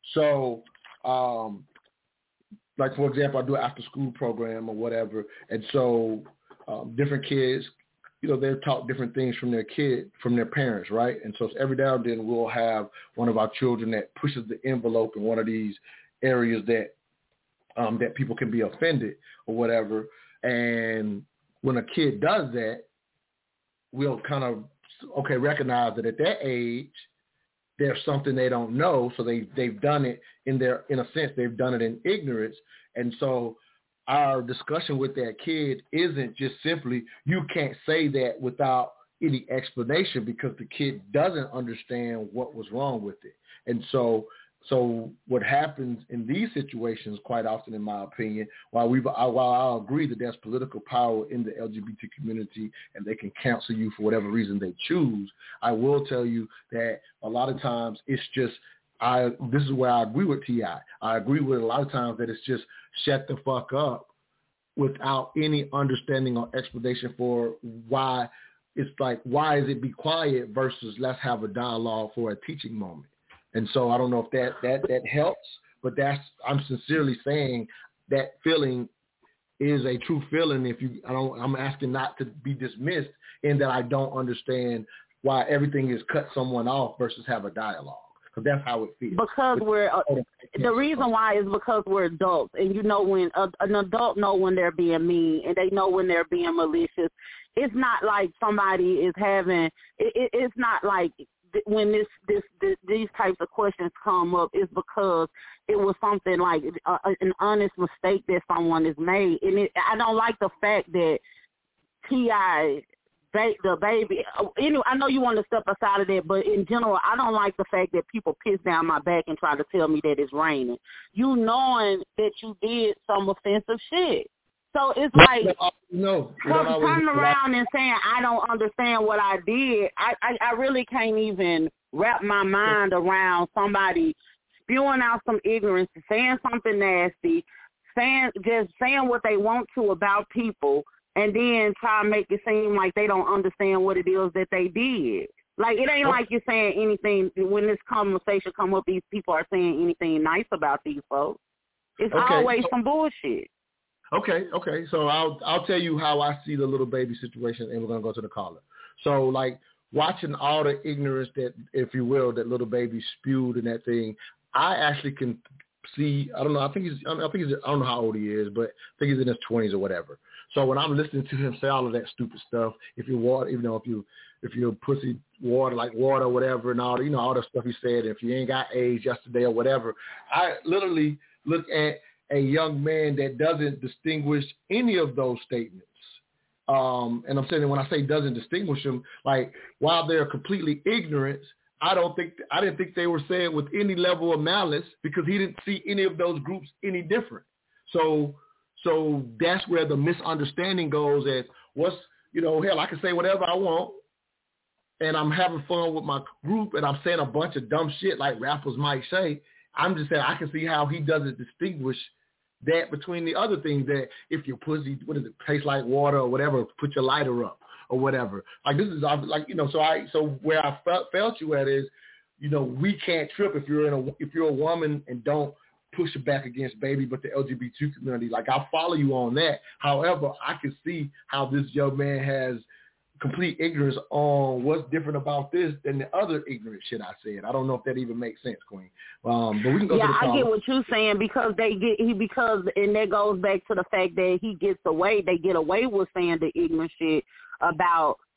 So, um, like for example, I do an after school program or whatever, and so. Um, different kids, you know, they're taught different things from their kid, from their parents, right? And so every now and then we'll have one of our children that pushes the envelope in one of these areas that um, that people can be offended or whatever. And when a kid does that, we'll kind of, okay, recognize that at that age, there's something they don't know. So they, they've done it in their, in a sense, they've done it in ignorance. And so our discussion with that kid isn't just simply, you can't say that without any explanation because the kid doesn't understand what was wrong with it. And so so what happens in these situations quite often, in my opinion, while we while I agree that there's political power in the L G B T community and they can cancel you for whatever reason they choose, I will tell you that a lot of times it's just, I, this is where I agree with T I. I agree with a lot of times that it's just shut the fuck up without any understanding or explanation for why. It's like, why is it be quiet versus let's have a dialogue for a teaching moment. And so I don't know if that, that, that helps, but that's, I'm sincerely saying that feeling is a true feeling. If you, I don't, I'm asking not to be dismissed in that I don't understand why everything is cut someone off versus have a dialogue. Because that's how it feels. Because we're uh, the reason why is because we're adults, and you know when uh, an adult know when they're being mean, and they know when they're being malicious. It's not like somebody is having. It, it, it's not like when this, this this these types of questions come up. It's because it was something like uh, an honest mistake that someone has made, and it, I don't like the fact that T I Ba- the baby, anyway, I know you want to step aside of that, but in general, I don't like the fact that people piss down my back and try to tell me that it's raining. You knowing that you did some offensive shit. So it's like no, turning around and saying, I don't understand what I did. I, I, I really can't even wrap my mind around somebody spewing out some ignorance, saying something nasty, saying just saying what they want to about people, and then try to make it seem like they don't understand what it is that they did. Like, it ain't like you're saying anything, when this conversation come up, these people are saying anything nice about these folks. It's okay. Always some bullshit. Okay, okay. So I'll I'll tell you how I see the little baby situation, and we're going to go to the caller. So, like, watching all the ignorance that, if you will, that little baby spewed in that thing, I actually can see, I don't know, I think he's, I think he's, I don't know how old he is, but I think he's in his twenties or whatever. So when I'm listening to him say all of that stupid stuff, if you water, you know, if you, if you're pussy water, like water or whatever, and all, you know, all the stuff he said, if you ain't got AIDS yesterday or whatever, I literally look at a young man that doesn't distinguish any of those statements. Um, and I'm saying that when I say doesn't distinguish them, like while they're completely ignorant, I don't think, I didn't think they were said with any level of malice because he didn't see any of those groups any different. So, so that's where the misunderstanding goes at what's, you know, hell, I can say whatever I want and I'm having fun with my group and I'm saying a bunch of dumb shit like rappers might say. I'm just saying I can see how he doesn't distinguish that between the other things that if your pussy, what is it, tastes like water or whatever, put your lighter up or whatever. Like this is like, you know, so I, so where I felt, felt you at is, you know, we can't trip if you're in a, if you're a woman and don't push it back against baby, but the L G B T community, like I'll follow you on that. However, I can see how this young man has complete ignorance on what's different about this than the other ignorant shit I said. I don't know if that even makes sense, Queen. Um, but we can go yeah, to the I get what you're saying because they get he because and that goes back to the fact that he gets away. They get away with saying the ignorant shit about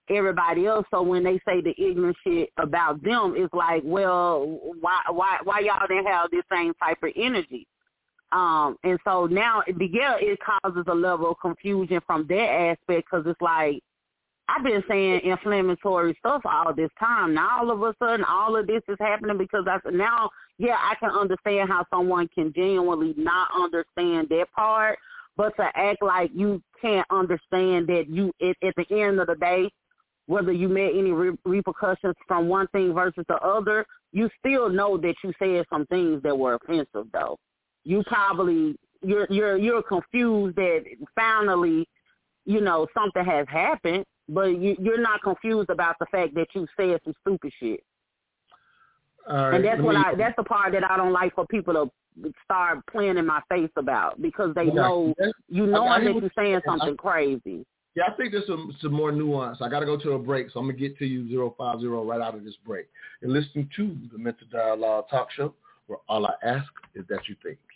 everybody else. So when they say the ignorant shit about them, it's like, well, why why why y'all didn't have this same type of energy? Um, and so now, yeah, it causes a level of confusion from that aspect, because it's like, I've been saying inflammatory stuff all this time. Now all of a sudden, all of this is happening because I now, yeah, I can understand how someone can genuinely not understand that part, but to act like you can't understand that you, at, at the end of the day, whether you met any re- repercussions from one thing versus the other, you still know that you said some things that were offensive, though. You probably, you're you're you're confused that finally, you know, something has happened, but you, you're not confused about the fact that you said some stupid shit. All right, and that's what me, I, that's the part that I don't like for people to start playing in my face about, because they yeah, know, you know that you're saying something I, crazy. Yeah, I think there's some, some more nuance. I got to go to a break, so I'm going to get to you, zero five zero, right out of this break. You're listening to the Mental Dialogue Talk Show, where all I ask is that you think.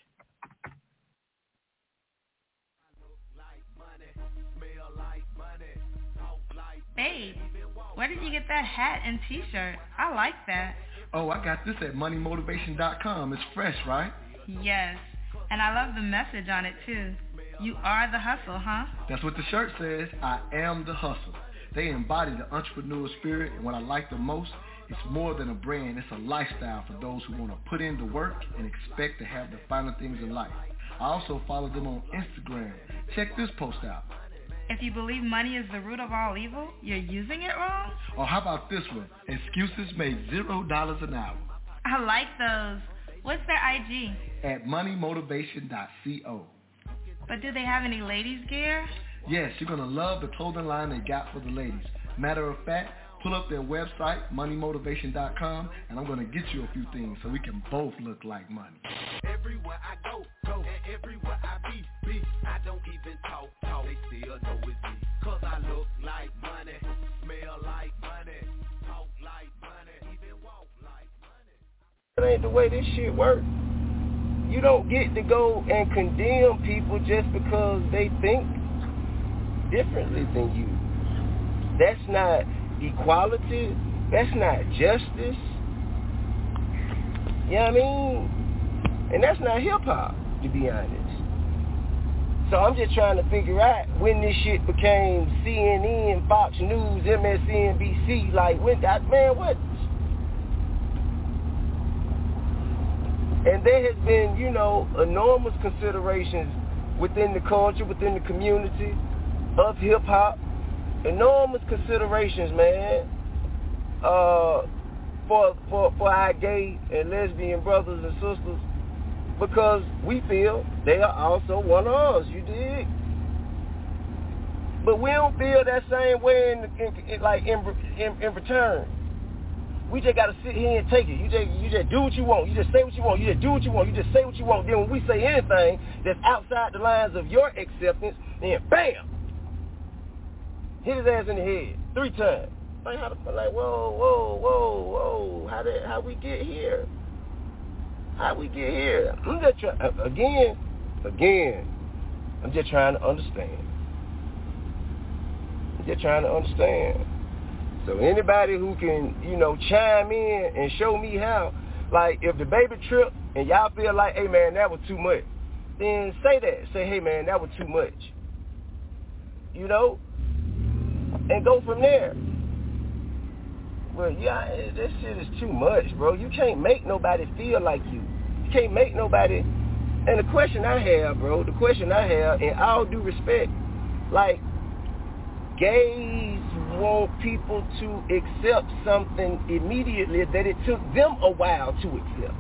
Babe, where did you get that hat and t-shirt? I like that. Oh, I got this at money motivation dot com. It's fresh, right? Yes, and I love the message on it too. You are the hustle, huh? That's what the shirt says. I am the hustle. They embody the entrepreneur spirit, and what I like the most, it's more than a brand. It's a lifestyle for those who want to put in the work and expect to have the finer things in life. I also follow them on Instagram. Check this post out. If you believe money is the root of all evil, you're using it wrong? Or how about this one? Excuses make zero dollars an hour. I like those. What's their I G? At money motivation dot co. But do they have any ladies gear? Yes, you're going to love the clothing line they got for the ladies. Matter of fact, pull up their website, money motivation dot com, and I'm going to get you a few things so we can both look like money. Everywhere I go, go, and everywhere I be, be, I don't even talk, talk, they still know it's me. Cause I look like money, smell like money, talk like money, even walk like money. That ain't the way this shit works. You don't get to go and condemn people just because they think differently than you. That's not equality. That's not justice. You know what I mean? And that's not hip-hop, to be honest. So I'm just trying to figure out when this shit became C N N, Fox News, M S N B C, like, when that, man, what? And there has been, you know, enormous considerations within the culture, within the community of hip-hop. Enormous considerations, man, uh, for, for, for our gay and lesbian brothers and sisters, because we feel they are also one of us, you dig? But we don't feel that same way in, in, in like in, in in return. We just gotta sit here and take it. You just you just do what you want. You just say what you want. You just do what you want. You just say what you want. Then when we say anything that's outside the lines of your acceptance, then bam, hit his ass in the head three times. Like, how the, like whoa, whoa, whoa, whoa. How did how we get here? How we get here? I'm just trying again, again. I'm just trying to understand. I'm just trying to understand. So anybody who can, you know, chime in and show me how, like if the baby trip and y'all feel like, hey man, that was too much, then say that. Say, hey man, that was too much. You know? And go from there. Well, yeah, this shit is too much, bro. You can't make nobody feel like you. You can't make nobody. And the question I have, bro, the question I have, in all due respect, like, gays want people to accept something immediately that it took them a while to accept.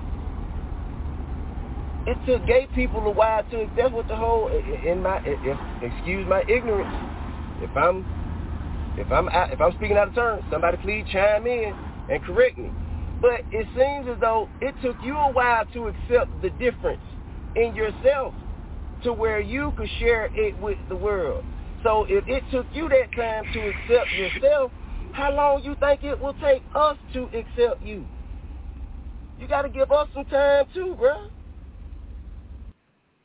It took gay people a while to accept. That's what the whole, in my, if, excuse my ignorance, if I'm, if I'm, if I'm speaking out of turn, somebody please chime in and correct me. But it seems as though it took you a while to accept the difference in yourself to where you could share it with the world. So if it took you that time to accept yourself, how long you think it will take us to accept you? You got to give us some time too, bro.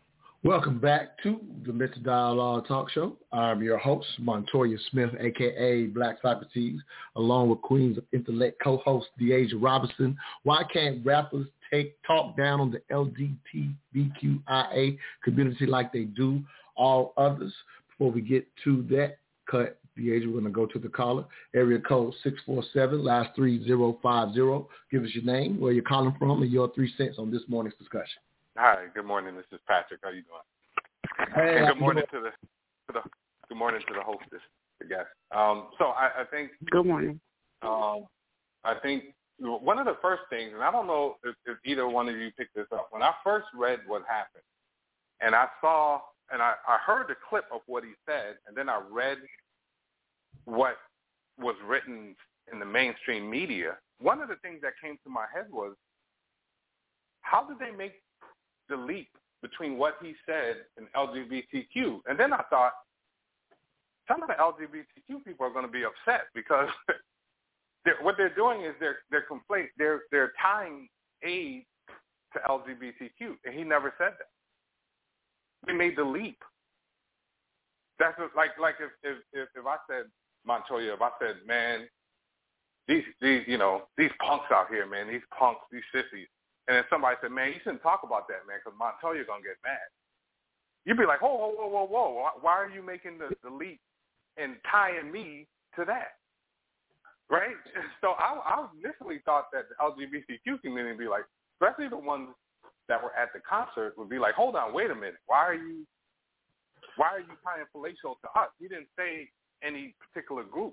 Welcome back to the Mental Dialogue Talk Show. I'm your host, Montoya Smith, a k a. Black Socrates, along with Queens of Intellect co-host Deasia Robinson. Why can't rappers take talk down on the L G B T Q I A community like they do all others? Before we get to that cut, Deasia, we're going to go to the caller. Area code six four seven, last three zero five zero. Give us your name, where you're calling from, and your three cents on this morning's discussion. Hi, good morning. This is Patrick. How you doing? Hey, and good morning to the, to the good morning to the hostess, the guest. Um, so I, I think good morning. Um, I think one of the first things, and I don't know if, if either one of you picked this up. When I first read what happened, and I saw and I, I heard the clip of what he said, and then I read what was written in the mainstream media. One of the things that came to my head was, how did they make the leap between what he said and L G B T Q? And then I thought, some of the L G B T Q people are going to be upset because they're, what they're doing is they're they're conflate they're they're tying AIDS to L G B T Q, and he never said that. They made the leap. That's what, like like if if if, if I said, Montoya, if I said, man, these these you know these punks out here, man, these punks, these sissies. And then somebody said, man, you shouldn't talk about that, man, because Montoya's going to get mad. You'd be like, whoa, whoa, whoa, whoa, whoa. Why are you making the, the leap and tying me to that? Right? So I, I initially thought that the L G B T Q community would be like, especially the ones that were at the concert, would be like, hold on, wait a minute. Why are you why are you tying fellatio to us? He didn't say any particular group.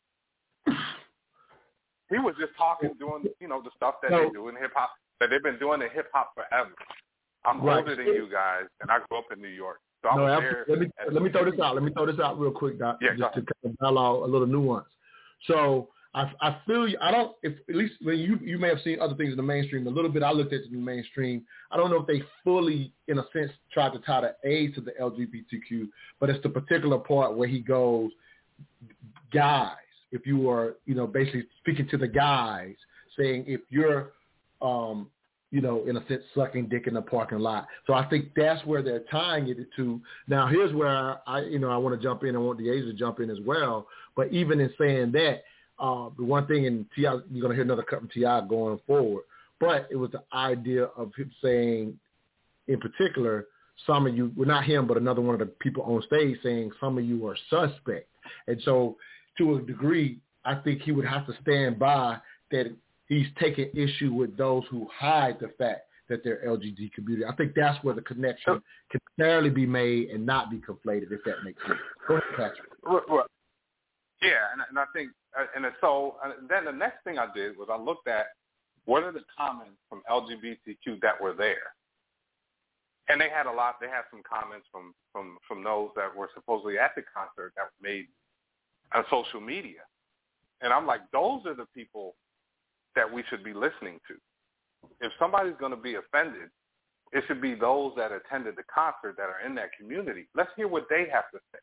He was just talking, doing, you know, the stuff that no. they do in hip-hop. That they've been doing in hip-hop forever. I'm right. older than you guys, and I grew up in New York. So I no, was there let me, let me throw this out. Let me throw this out real quick, Doc, yeah, just to kind of dialogue a little nuance. So I, I feel you. I don't, if at least when you, you may have seen other things in the mainstream. A little bit I looked at in the mainstream. I don't know if they fully, in a sense, tried to tie the A to the L G B T Q, but it's the particular part where he goes, guys, if you are, you know, basically speaking to the guys, saying if you're, um, you know, in a sense, sucking dick in the parking lot. So I think that's where they're tying it to. Now, here's where I, you know, I want to jump in and want Deasia to jump in as well. But even in saying that, uh, the one thing, and T I, you're going to hear another cut from T I going forward, but it was the idea of him saying, in particular, some of you, well, not him, but another one of the people on stage saying some of you are suspect. And so to a degree, I think he would have to stand by that he's taking issue with those who hide the fact that they're L G B T community. I think that's where the connection can fairly be made and not be conflated, if that makes sense. Go ahead, Patrick. Well, well, yeah, and, and I think, and so and then the next thing I did was I looked at what are the comments from L G B T Q that were there. And they had a lot, they had some comments from, from, from those that were supposedly at the concert that were made on social media. And I'm like, those are the people that we should be listening to. If somebody's going to be offended, it should be those that attended the concert that are in that community. Let's hear what they have to say.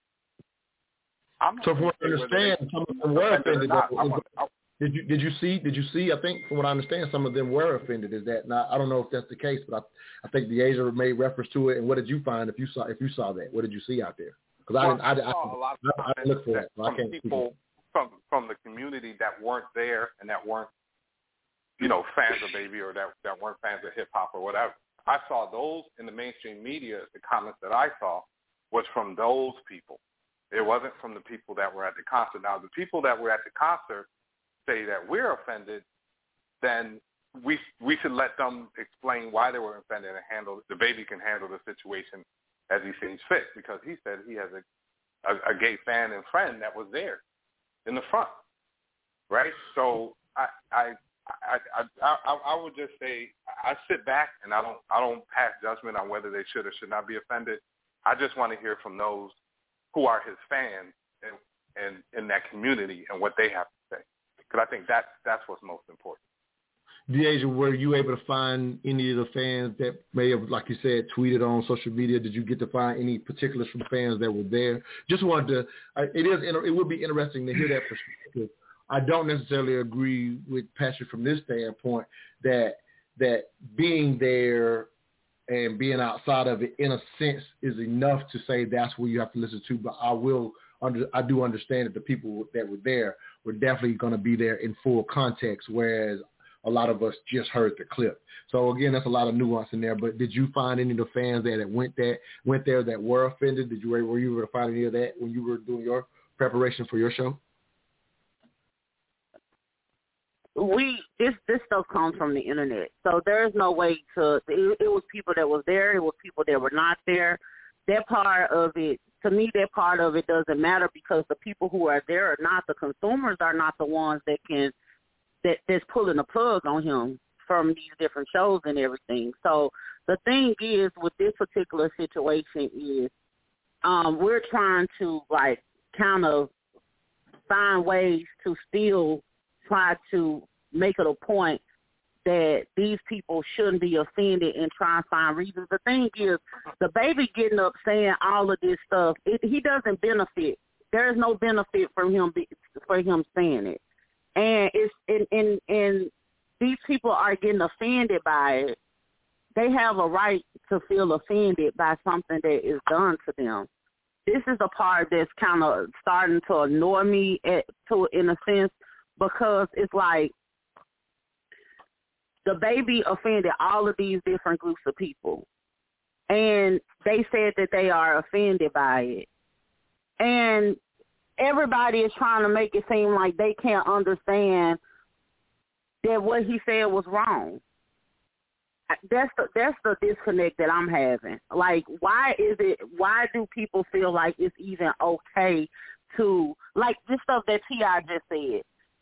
I'm so from what I understand, some of them were offended. Did you did you see did you see? I think from what I understand, some of them were offended. Is that not? I don't know if that's the case, but I I think Deasia made reference to it. And what did you find if you saw if you saw that? What did you see out there? Because well, I, I, I, saw I, a lot I, I, I look for it. So from I can't people from from the community that weren't there and that weren't, you know, fans of Baby or that that weren't fans of hip hop or whatever. I saw those in the mainstream media. The comments that I saw was from those people. It wasn't from the people that were at the concert. Now, the people that were at the concert say that we're offended, then we we should let them explain why they were offended and handle the Baby can handle the situation as he seems fit, because he said he has a, a, a gay fan and friend that was there in the front, right? So I I I I, I, I would just say I sit back and I don't I don't pass judgment on whether they should or should not be offended. I just want to hear from those who are his fans and, and in that community and what they have to say, because I think that's that's what's most important. Deasia, were you able to find any of the fans that may have, like you said, tweeted on social media? Did you get to find any particulars from fans that were there? Just wanted to. It is. It would be interesting to hear that perspective. I don't necessarily agree with Patrick from this standpoint that that being there and being outside of it, in a sense, is enough to say that's what you have to listen to. But I will, under, I do understand that the people that were there were definitely going to be there in full context, whereas a lot of us just heard the clip. So again, that's a lot of nuance in there. But did you find any of the fans there that went there, went there that were offended? Did you were you able to find any of that when you were doing your preparation for your show? We this this stuff comes from the internet, so there is no way to. It, it was people that was there. It was people that were not there. That part of it, to me, that part of it doesn't matter because the people who are there are not the consumers. Are not the ones that can that that's pulling the plug on him from these different shows and everything. So the thing is, with this particular situation, is um, we're trying to like kind of find ways to still try to make it a point that these people shouldn't be offended and try and find reasons. The thing is, the baby getting up saying all of this stuff, it, he doesn't benefit. There is no benefit from him for him saying it, and it's and, and and these people are getting offended by it. They have a right to feel offended by something that is done to them. This is the part that's kind of starting to annoy me at, to in a sense. Because it's like the baby offended all of these different groups of people. And they said that they are offended by it. And everybody is trying to make it seem like they can't understand that what he said was wrong. That's the, that's the disconnect that I'm having. Like, why is it, why do people feel like it's even okay to, like this stuff that T I just said.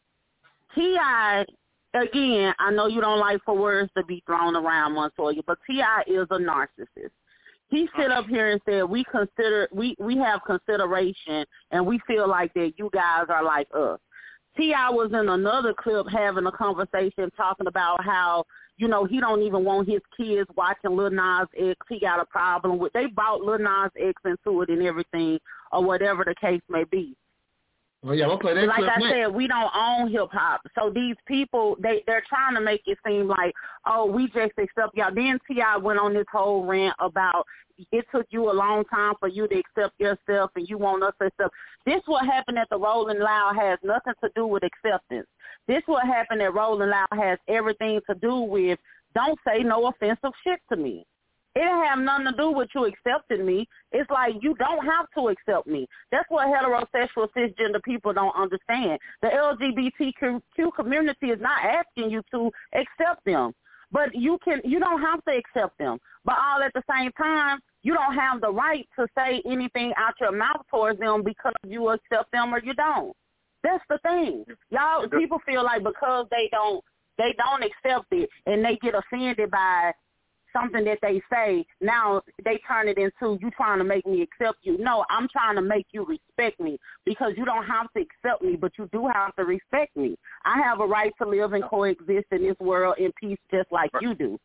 T I, again, I know you don't like for words to be thrown around, Montoya, but T I is a narcissist. He stood up here and said, we consider, we, we have consideration, and we feel like that you guys are like us. T I was in another clip having a conversation talking about how, you know, he don't even want his kids watching Lil Nas X. He got a problem with, they brought Lil Nas X into it and everything, or whatever the case may be. Well, yeah, we'll play that like clip I next. said, we don't own hip-hop. So these people, they, they're trying to make it seem like, oh, we just accept y'all. Then T I went on this whole rant about it took you a long time for you to accept yourself and you want us to accept. This what happened at the Rolling Loud has nothing to do with acceptance. This what happened at Rolling Loud has everything to do with don't say no offensive shit to me. It didn't have nothing to do with you accepting me. It's like you don't have to accept me. That's what heterosexual cisgender people don't understand. The L G B T Q community is not asking you to accept them. But you can you don't have to accept them. But all at the same time, you don't have the right to say anything out your mouth towards them because you accept them or you don't. That's the thing. Y'all people feel like because they don't they don't accept it and they get offended by something that they say, now they turn it into you trying to make me accept you. No, I'm trying to make you respect me because you don't have to accept me, but you do have to respect me. I have a right to live and coexist in this world in peace just like you do.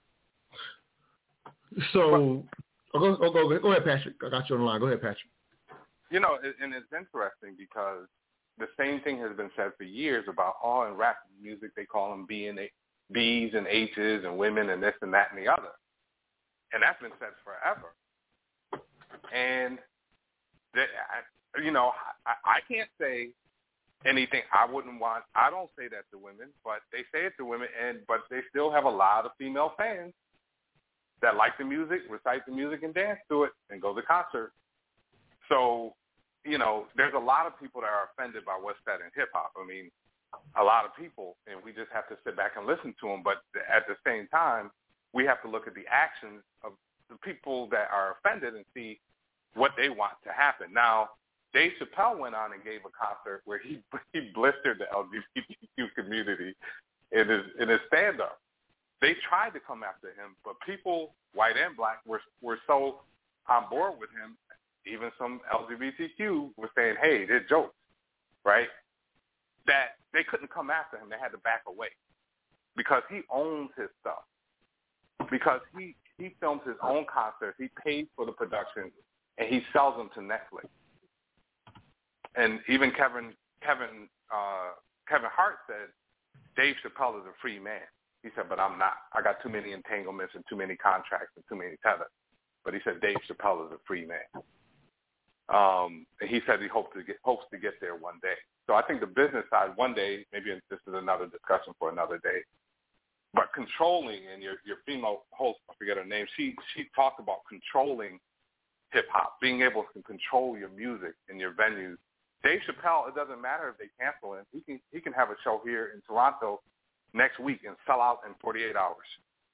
So, oh, go, oh, go, go ahead, Patrick. I got you on the line. Go ahead, Patrick. You know, and it's interesting because the same thing has been said for years about, oh, in rap music they call them B and A, B's and H's and women and this and that and the other. And that's been said forever. And, that, I, you know, I, I can't say anything I wouldn't want. I don't say that to women, but they say it to women, and but they still have a lot of female fans that like the music, recite the music, and dance to it, and go to concerts. So, you know, there's a lot of people that are offended by what's said in hip-hop. I mean, a lot of people, and we just have to sit back and listen to them. But at the same time, we have to look at the actions of the people that are offended and see what they want to happen. Now, Dave Chappelle went on and gave a concert where he he blistered the L G B T Q community in his in his stand-up. They tried to come after him, but people, white and black, were were so on board with him. Even some L G B T Q were saying, "Hey, they're jokes," right? That they couldn't come after him. They had to back away because he owns his stuff. Because he, he films his own concerts, he pays for the production, and he sells them to Netflix. And even Kevin Kevin uh, Kevin Hart said Dave Chappelle is a free man. He said, but I'm not. I got too many entanglements and too many contracts and too many tethers. But he said Dave Chappelle is a free man. Um, and he said he hopes to get hopes to get there one day. So I think the business side, one day, maybe this is another discussion for another day. But controlling, and your your female host, I forget her name, she she talked about controlling hip hop, being able to control your music and your venues. Dave Chappelle, it doesn't matter if they cancel him. He can he can have a show here in Toronto next week and sell out in forty-eight hours.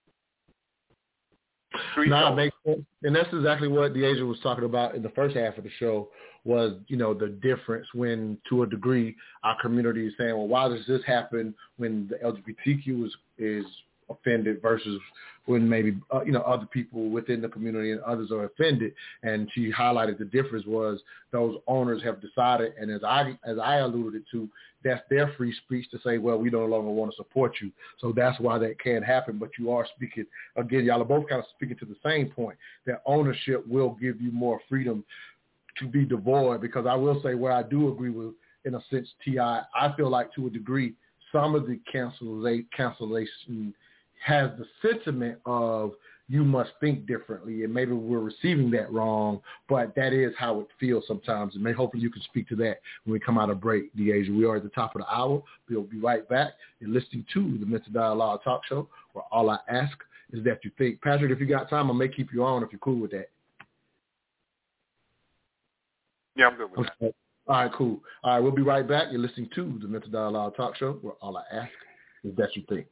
Three no, shows. It makes sense. And that's exactly what DeAsia was talking about in the first half of the show was, you know, the difference when, to a degree, our community is saying, well, why does this happen when the L G B T Q is, is offended versus when maybe, uh, you know, other people within the community and others are offended. And she highlighted the difference was those owners have decided, and as I as I alluded to, that's their free speech to say, well, we no longer want to support you. So that's why that can't happen. But you are speaking, again, y'all are both kind of speaking to the same point, that ownership will give you more freedom to be devoid, because I will say where I do agree with, in a sense, T I, I feel like to a degree, some of the cancellation has the sentiment of you must think differently, and maybe we're receiving that wrong, but that is how it feels sometimes. And may, hopefully you can speak to that when we come out of break, DeAsia. We are at the top of the hour. We'll be right back. You're listening to the Mental Dialogue Talk Show, where all I ask is that you think. Patrick, if you got time, I may keep you on if you're cool with that. Yeah, I'm good with that. All right, cool. All right, we'll be right back. You're listening to the Mental Dialogue Talk Show, where all I ask is that you think.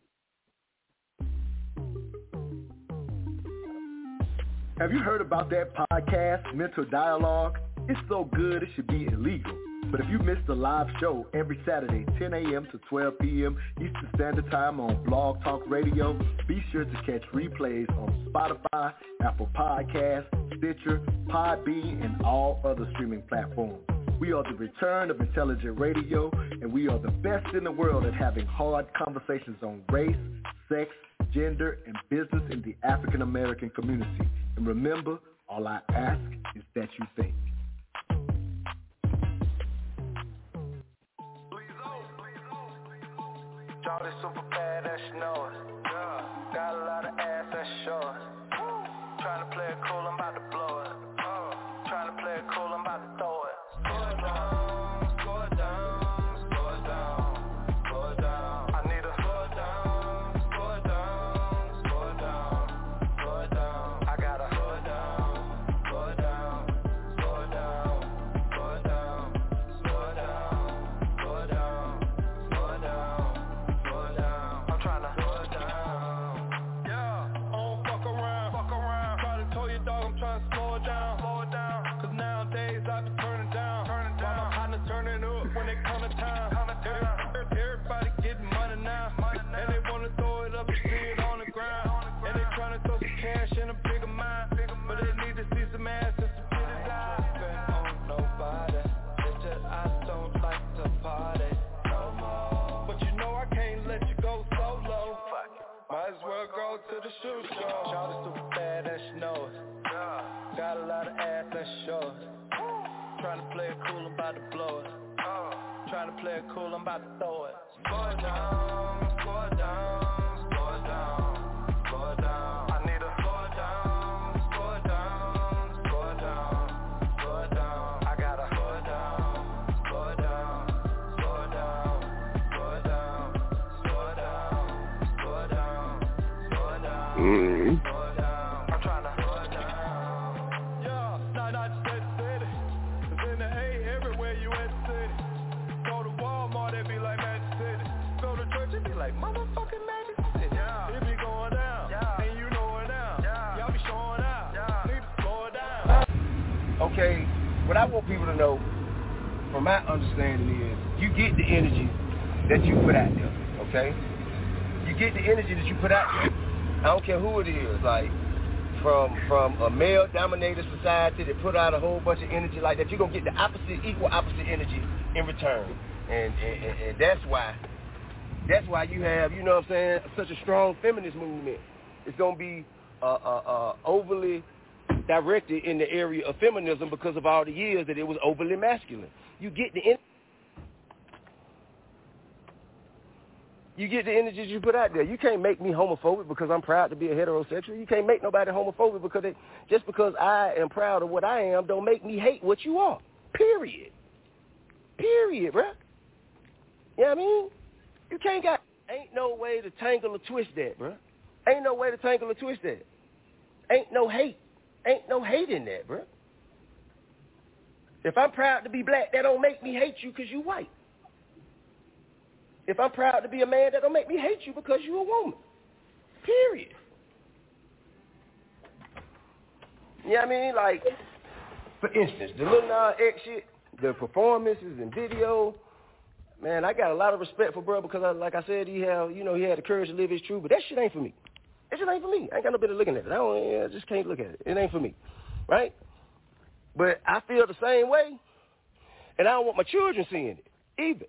Have you heard about that podcast, Mental Dialogue? It's so good it should be illegal. But if you miss the live show every Saturday, ten a.m. to twelve p.m. Eastern Standard Time on Blog Talk Radio, be sure to catch replays on Spotify, Apple Podcasts, Stitcher, Podbean, and all other streaming platforms. We are the return of intelligent radio, and we are the best in the world at having hard conversations on race, sex, gender, and business in the African American community. And remember, all I ask is that you think. Charlie super bad, that's you know it. Yeah. Got a lot of ass, that's sure. Trying to play it cool, I'm about to blow it. Uh. Trying to play it cool, I'm about to throw it. Slow it down, slow it down, slow it down, slow it down. I need a slow it down, slow it down, slow it down, slow it down. I gotta slow it down, slow it down, slow it down, slow it down, slow it down, slow it down, slow it down. I'm tryna slow it down. Yeah, I don't fuck around, fuck around. Try to tell you dog, I'm tryna slow it down, slow it down. Cause nowadays I be turning down, turning down. While my partners turning up when they come to town. Everybody getting money now, and they wanna throw it up and see it on the ground. And they tryna throw some cash in a big amount, but they need to see some ass just to get it out. Spend on nobody, bitch, I don't like to party no more. But you know I can't let you go solo. Might as well go to the shoe show. Charlie super bad, that you know it. Got a lot of ass, that's sure. Trying to play it cool, I'm about to blow it. Trying to play it cool, I'm about to throw it. Slow it down, slow it down, slow it down, slow it down. I need a slow it down, slow it down, slow it down, slow it down. I gotta slow it down, slow it down, slow it down, slow it down, slow it down, slow it down, slow it down, Mm-hmm. slow it down. I'm trying to slow it down. Yeah, not not that city. It's in the A everywhere you at the city. Go to Walmart, they be like Magic City. Go to church, it be like motherfucking Magic City. Yeah. It be going down, yeah. And you know it now. Yeah. Y'all be showing out, yeah. Need to slow it down. Okay, what I want people to know, from my understanding, is you get the energy that you put out there, okay? You get the energy that you put out there. I don't care who it is, like from from a male-dominated society that put out a whole bunch of energy like that, you're going to get the opposite, equal opposite energy in return. And, and, and, and that's why, that's why you have, you know what I'm saying, such a strong feminist movement. It's going to be uh, uh, uh, overly directed in the area of feminism because of all the years that it was overly masculine. You get the energy. You get the energies you put out there. You can't make me homophobic because I'm proud to be a heterosexual. You can't make nobody homophobic because they, just because I am proud of what I am don't make me hate what you are. Period. Period, bruh. You know what I mean? You can't got, ain't no way to tangle or twist that, bruh. Ain't no way to tangle or twist that. Ain't no hate. Ain't no hate in that, bruh. If I'm proud to be black, that don't make me hate you because you white. If I'm proud to be a man, that don't make me hate you because you a woman. Period. You know what I mean? Like, for instance, the Lil Nas X shit, the performances and video, man, I got a lot of respect for bro because, I, like I said, he have, you know, he had the courage to live his truth, but that shit ain't for me. That shit ain't for me. I ain't got no bit of looking at it. I, don't, yeah, I just can't look at it. It ain't for me, right? But I feel the same way, and I don't want my children seeing it either.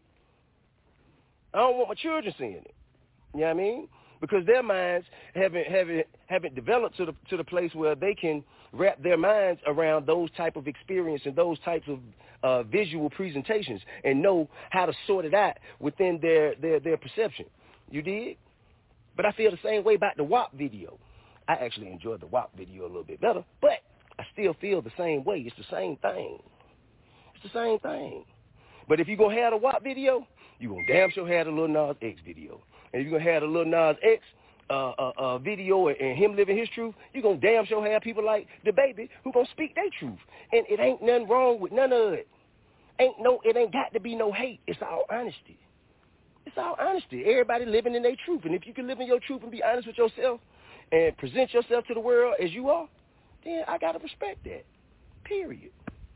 I don't want my children seeing it. You know what I mean? Because their minds haven't haven't haven't developed to the to the place where they can wrap their minds around those type of experience and those types of uh, visual presentations and know how to sort it out within their, their, their perception. You did? But I feel the same way about the W A P video. I actually enjoyed the W A P video a little bit better, but I still feel the same way. It's the same thing. It's the same thing. But if you're going to have the W A P video, you're going to damn sure have the Lil Nas X video. And if you're going to have the Lil Nas X uh, uh, uh, video and, and him living his truth, you're going to damn sure have people like the baby who going to speak their truth. And it ain't nothing wrong with none of it. Ain't no, it ain't got to be no hate. It's all honesty. It's all honesty. Everybody living in their truth. And if you can live in your truth and be honest with yourself and present yourself to the world as you are, then I got to respect that. Period.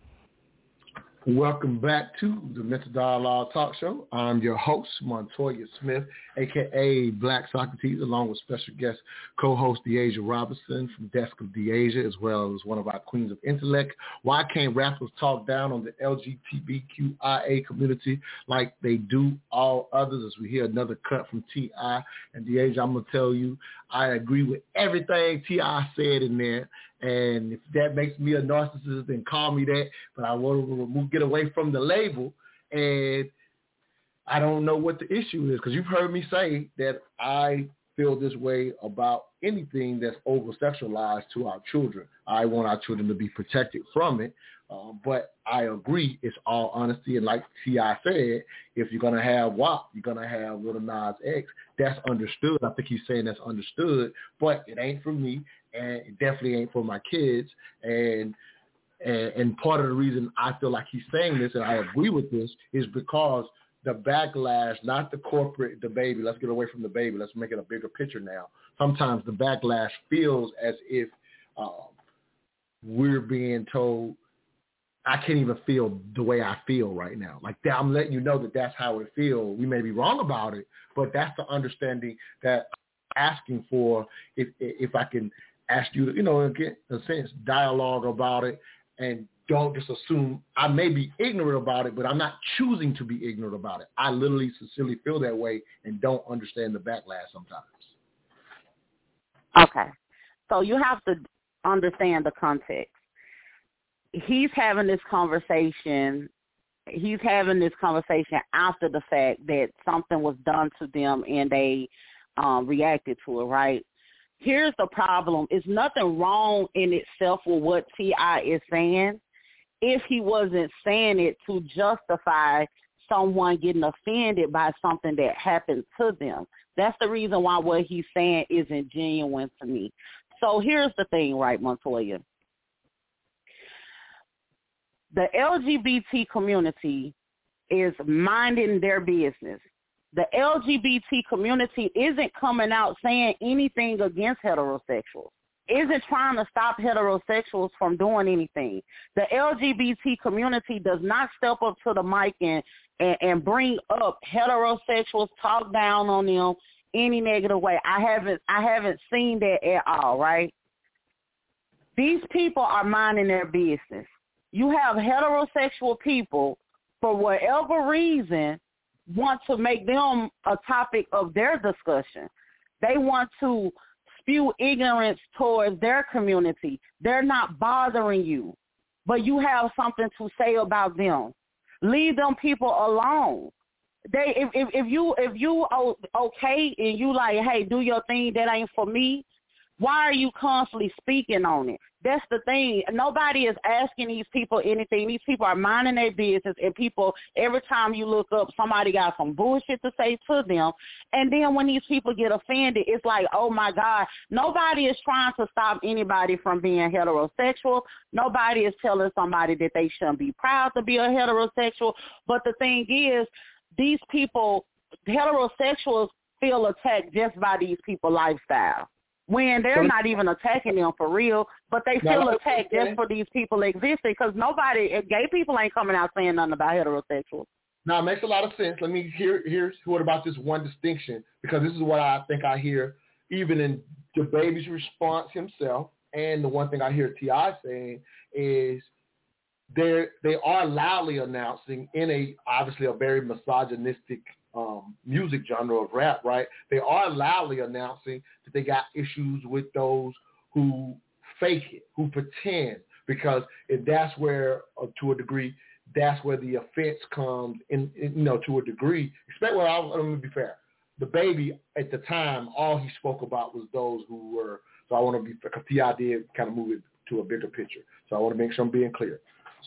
Welcome back to the Mental Dialogue Talk Show. I'm your host, Montoya Smith, a k a. Black Socrates, along with special guest co-host Deasia Robinson from Desk of Deasia, as well as one of our queens of intellect. Why can't rappers talk down on the L G B T Q I A community like they do all others? As we hear another cut from T I and Deasia, I'm going to tell you, I agree with everything T I said in there. And if that makes me a narcissist, then call me that. But I want to remove, get away from the label. And I don't know what the issue is, because you've heard me say that I feel this way about anything that's over-sexualized to our children. I want our children to be protected from it. Uh, but I agree, it's all honesty. And like T I said, if you're going to have W A P, you're going to have Lil Nas X. That's understood. I think he's saying that's understood. But it ain't for me. And it definitely ain't for my kids. And, and and part of the reason I feel like he's saying this, and I agree with this, is because the backlash, not the corporate, the baby, let's get away from the baby, let's make it a bigger picture now. Sometimes the backlash feels as if um, we're being told, I can't even feel the way I feel right now. Like that, I'm letting you know that that's how it feels. We may be wrong about it, but that's the understanding that I'm asking for. If if I can ask you to, you know, get a sense, dialogue about it, and don't just assume I may be ignorant about it, but I'm not choosing to be ignorant about it. I literally sincerely feel that way and don't understand the backlash sometimes. Okay. So you have to understand the context. He's having this conversation, he's having this conversation after the fact that something was done to them and they um, reacted to it, right? Here's the problem. It's nothing wrong in itself with what T I is saying if he wasn't saying it to justify someone getting offended by something that happened to them. That's the reason why what he's saying isn't genuine to me. So here's the thing, right, Montoya? The L G B T community is minding their business. The L G B T community isn't coming out saying anything against heterosexuals, isn't trying to stop heterosexuals from doing anything. The L G B T community does not step up to the mic and, and, and bring up heterosexuals, talk down on them any negative way. I haven't I haven't seen that at all, right? These people are minding their business. You have heterosexual people, for whatever reason, want to make them a topic of their discussion. They want to spew ignorance towards their community. They're not bothering you, but you have something to say about them. Leave them people alone. they if if, if you if you okay and you like, hey, do your thing, that ain't for me. Why are you constantly speaking on it? That's the thing. Nobody is asking these people anything. These people are minding their business, and people, every time you look up, somebody got some bullshit to say to them. And then when these people get offended, it's like, oh, my God, nobody is trying to stop anybody from being heterosexual. Nobody is telling somebody that they shouldn't be proud to be a heterosexual. But the thing is, these people, heterosexuals, feel attacked just by these people's lifestyle. When they're not even attacking them for real, but they feel no, attacked just for these people existing, because nobody, gay people ain't coming out saying nothing about heterosexuals. Now, it makes a lot of sense. Let me hear, here's what about this one distinction, because this is what I think I hear even in the baby's response himself, and the one thing I hear T I saying is they they are loudly announcing in a, obviously a very misogynistic Um, music genre of rap, right? They are loudly announcing that they got issues with those who fake it, who pretend, because if that's where, uh, to a degree, that's where the offense comes in, in you know, to a degree. Expect, well, I'm, I'm going to be fair. The baby, at the time, all he spoke about was those who were, so I want to be, because T I did kind of move it to a bigger picture. So I want to make sure I'm being clear.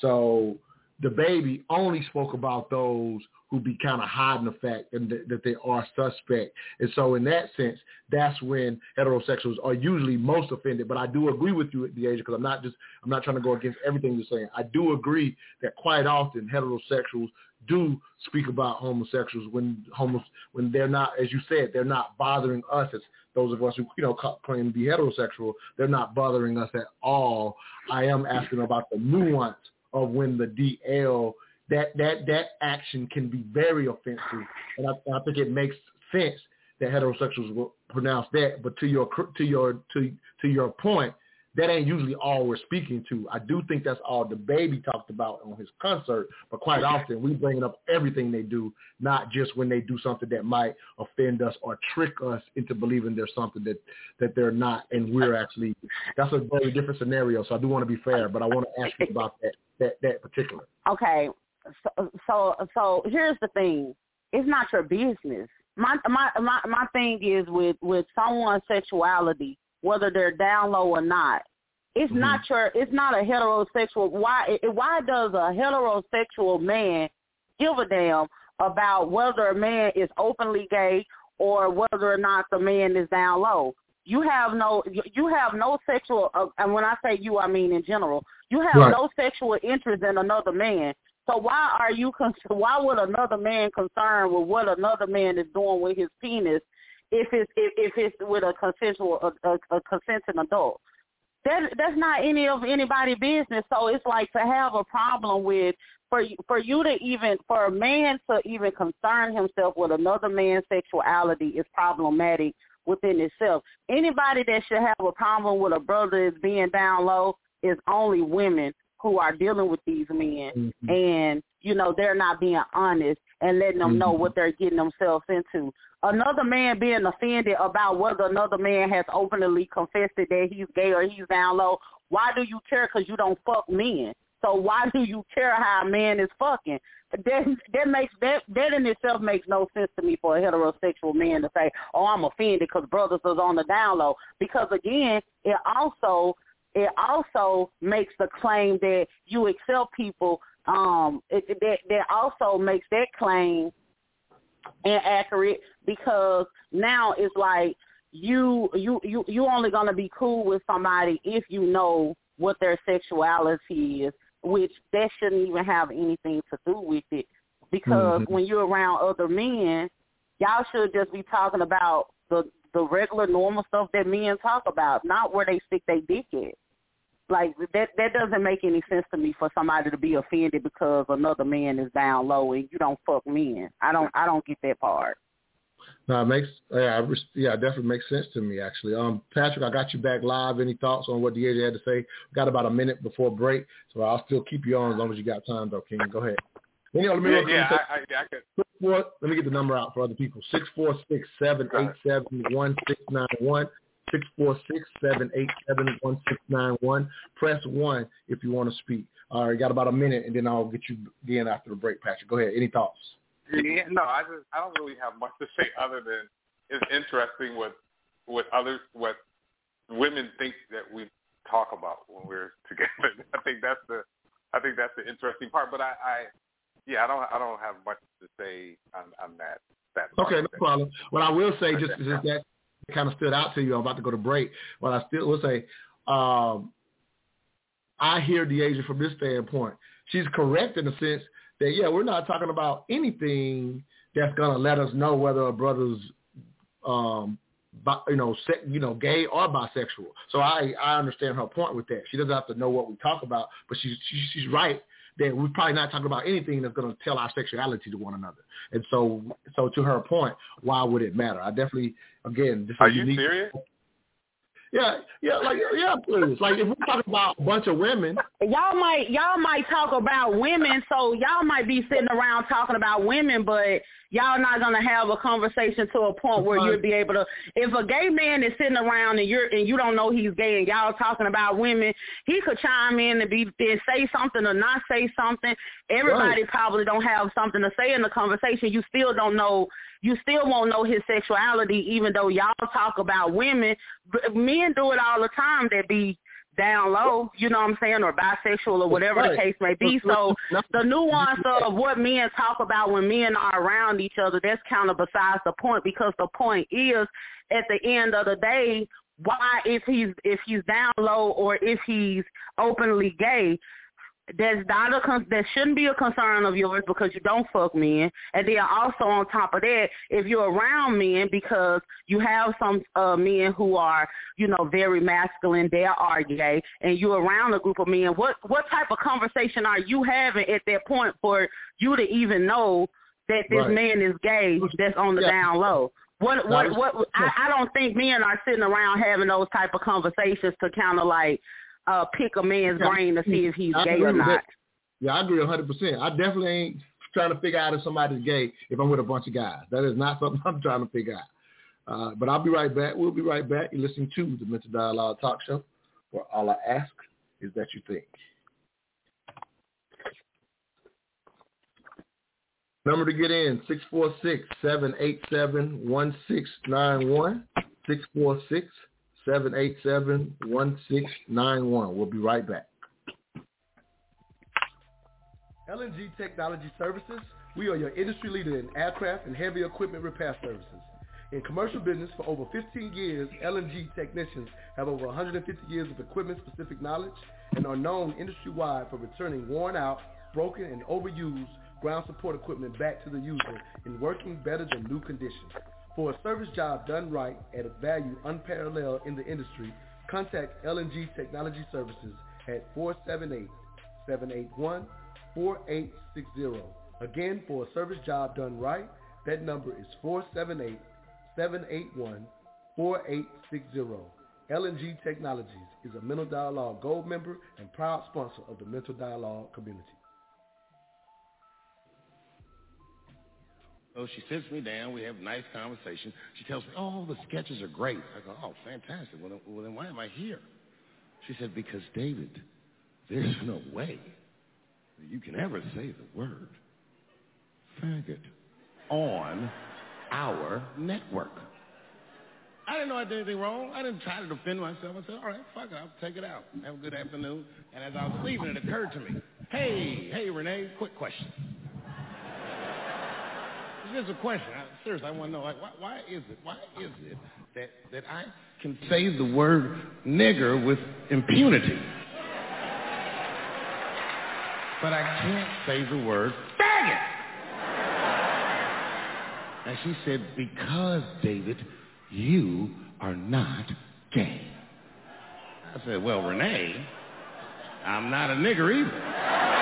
So the baby only spoke about those who be kind of hiding the fact and th- that they are suspect. And so in that sense, that's when heterosexuals are usually most offended. But I do agree with you, Deasia, because I'm not just, I'm not trying to go against everything you're saying. I do agree that quite often heterosexuals do speak about homosexuals when homo- when they're not, as you said, they're not bothering us as those of us who, you know, claim to be heterosexual. They're not bothering us at all. I am asking about the nuance of when the D L, that that that action can be very offensive, and I, I think it makes sense that heterosexuals will pronounce that. But to your to your to to your point, that ain't usually all we're speaking to. I do think that's all the baby talked about on his concert, but quite often we bring up everything they do, not just when they do something that might offend us or trick us into believing there's something that, that they're not, and we're actually, that's a very different scenario. So I do want to be fair, but I want to ask you about that that, that particular. Okay, so, so so here's the thing. It's not your business. My my my, my thing is with, with someone's sexuality, whether they're down low or not, it's mm-hmm. not your, it's not a heterosexual. Why, why does a heterosexual man give a damn about whether a man is openly gay or whether or not the man is down low? You have no, you have no sexual, uh, and when I say you, I mean in general. You have right. no sexual interest in another man. So why are you? Why would another man concerned with what another man is doing with his penis? If it's if, if it's with a consensual a, a, a consenting adult, that that's not any of anybody's business. So it's like to have a problem with for for you to even for a man to even concern himself with another man's sexuality is problematic within itself. Anybody that should have a problem with a brother is being down low is only women who are dealing with these men, mm-hmm. and you know they're not being honest and letting them mm-hmm. know what they're getting themselves into. Another man being offended about whether another man has openly confessed that he's gay or he's down low, why do you care? Because you don't fuck men. So why do you care how a man is fucking? That that makes that that in itself makes no sense to me for a heterosexual man to say, "Oh, I'm offended because brothers is on the down low." Because again, it also it also makes the claim that you accept people. Um, it, it, that that also makes that claim inaccurate, because now it's like you you you you only gonna be cool with somebody if you know what their sexuality is, which that shouldn't even have anything to do with it, because mm-hmm. when you're around other men, y'all should just be talking about the the regular normal stuff that men talk about, not where they stick their dick at. Like, that that doesn't make any sense to me for somebody to be offended because another man is down low and you don't fuck men. I don't I don't get that part. No, it makes yeah, I, yeah, it definitely makes sense to me actually. Um, Patrick, I got you back live. Any thoughts on what Deasia had to say? We got about a minute before break, so I'll still keep you on as long as you got time, though, King. Go ahead. Any, let me yeah, look, yeah, let me I, I, I could. Four, let me get the number out for other people. Six four six seven eight seven one six nine one. Six four six seven eight seven one six nine one. Press one if you want to speak. All right, got about a minute, and then I'll get you again after the break, Patrick. Go ahead. Any thoughts? Yeah, no, I just I don't really have much to say other than it's interesting what what other what women think that we talk about when we're together. I think that's the I think that's the interesting part. But I, I yeah, I don't I don't have much to say on, on that that. Okay, no problem. What I will say, just just that kind of stood out to you. I'm about to go to break. What I still will say, um, I hear DeAsia from this standpoint. She's correct in the sense that, yeah, we're not talking about anything that's going to let us know whether a brother's, um, bi, you know, se- you know, gay or bisexual. So I, I understand her point with that. She doesn't have to know what we talk about, but she's, she's, she's right that we're probably not talking about anything that's going to tell our sexuality to one another. And so, so to her point, why would it matter? I definitely, again, this Are is you unique. serious? Yeah, yeah, like yeah, please. Like if we're talking about a bunch of women, y'all might y'all might talk about women, so y'all might be sitting around talking about women, but y'all not gonna have a conversation to a point where you'll be able to. If a gay man is sitting around and you're and you don't know he's gay and y'all talking about women, he could chime in and be and say something or not say something. Everybody right. probably don't have something to say in the conversation. You still don't know. You still won't know his sexuality, even though y'all talk about women. Men do it all the time. That be down low, you know what I'm saying, or bisexual or whatever right. the case may be. So the nuance of what men talk about when men are around each other, that's kind of besides the point, because the point is, at the end of the day, why if he's if he's down low or if he's openly gay, That's not a con- that shouldn't be a concern of yours because you don't fuck men. And then also on top of that, if you're around men because you have some uh, men who are, you know, very masculine, they are gay, and you're around a group of men, what what type of conversation are you having at that point for you to even know that this right. man is gay that's on the yeah. down low? What what what? what I, I don't think men are sitting around having those type of conversations to kind of like. Uh, pick a man's yeah, brain to see if he's gay or not. That. Yeah, I agree one hundred percent. I definitely ain't trying to figure out if somebody's gay if I'm with a bunch of guys. That is not something I'm trying to figure out. Uh, but I'll be right back. We'll be right back. You're listening to the Mental Dialogue Talk Show, where all I ask is that you think. Number to get in, six four six, seven eight seven, one six nine one, six four six, seven eight seven, one six nine one. We'll be right back. L N G Technology Services, we are your industry leader in aircraft and heavy equipment repair services. In commercial business for over fifteen years, L N G technicians have over one hundred fifty years of equipment-specific knowledge and are known industry-wide for returning worn out, broken, and overused ground support equipment back to the user in working better than new condition. For a service job done right at a value unparalleled in the industry, contact L N G Technology Services at four seven eight, seven eight one, four eight six zero. Again, for a service job done right, that number is four seven eight, seven eight one, four eight six zero. L N G Technologies is a Mental Dialogue Gold member and proud sponsor of the Mental Dialogue community. So she sits me down. We have a nice conversation. She tells me, oh, the sketches are great. I go, oh, fantastic. Well, then, well, then why am I here? She said, because, David, there's no way that you can ever say the word faggot on our network. I didn't know I did anything wrong. I didn't try to defend myself. I said, all right, fuck it. I'll take it out. Have a good afternoon. And as I was leaving, it occurred to me, hey, hey, Renee, quick question. Here's a question. I, seriously, I want to know, like, why, why is it, why is it that, that I can say the word nigger with impunity, but I can't say the word faggot? And she said, because, David, you are not gay. I said, well, Renee, I'm not a nigger either.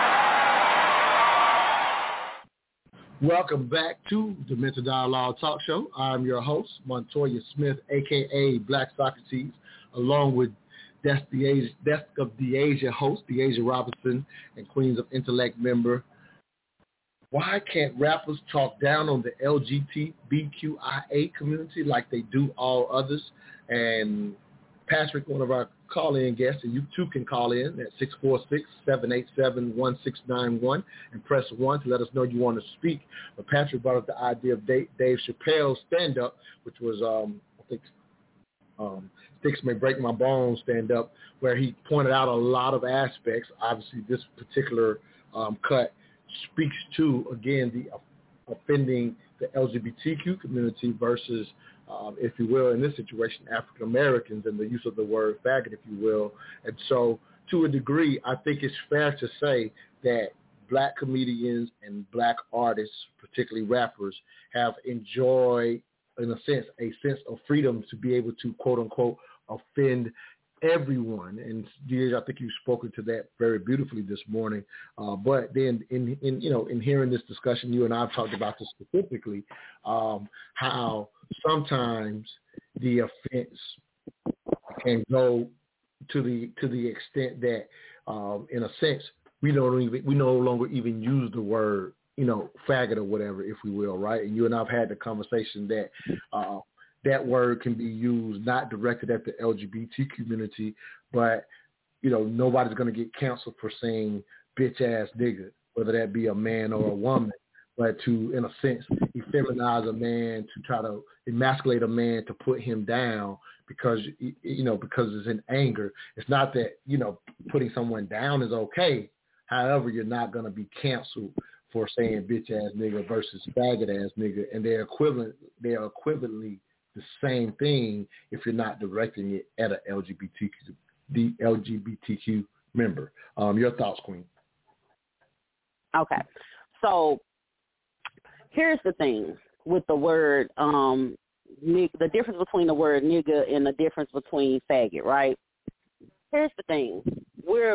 Welcome back to the Mental Dialogue Talk Show. I'm your host, Montoya Smith, a k a. Black Socrates, along with Desk, DeAsia, Desk of DeAsia host, DeAsia Robinson, and Queens of Intellect member. Why can't rappers talk down on the L G B T Q I A community like they do all others and Patrick, one of our call-in guests, and you too can call in at six four six, seven eight seven, one six nine one and press one to let us know you want to speak. But Patrick brought up the idea of Dave, Dave Chappelle's stand-up, which was, um, I think, um, Sticks May Break My Bones stand-up, where he pointed out a lot of aspects. Obviously, this particular um, cut speaks to, again, the offending the L G B T Q community versus, um, if you will, in this situation, African Americans and the use of the word faggot, if you will. And so, to a degree, I think it's fair to say that black comedians and black artists, particularly rappers, have enjoyed, in a sense, a sense of freedom to be able to, quote unquote, offend everyone. And Deej, I think you've spoken to that very beautifully this morning. Uh, but then in, in, you know, in hearing this discussion, you and I have talked about this specifically, um, how sometimes the offense can go to the, to the extent that, um, in a sense, we don't even, we no longer even use the word, you know, faggot or whatever, if we will, right? And you and I have had the conversation that, uh, that word can be used not directed at the L G B T community, but, you know, nobody's going to get canceled for saying bitch-ass nigga, whether that be a man or a woman, but to, in a sense, effeminize a man, to try to emasculate a man, to put him down because, you know, because it's in anger. It's not that, you know, putting someone down is okay. However, you're not going to be canceled for saying bitch-ass nigga versus faggot-ass nigga, and they're equivalent, they're equivalently the same thing if you're not directing it at a L G B T Q, the L G B T Q member. Um, your thoughts, Queen? Okay. So here's the thing with the word, um, the difference between the word nigga and the difference between faggot, right? Here's the thing. We're,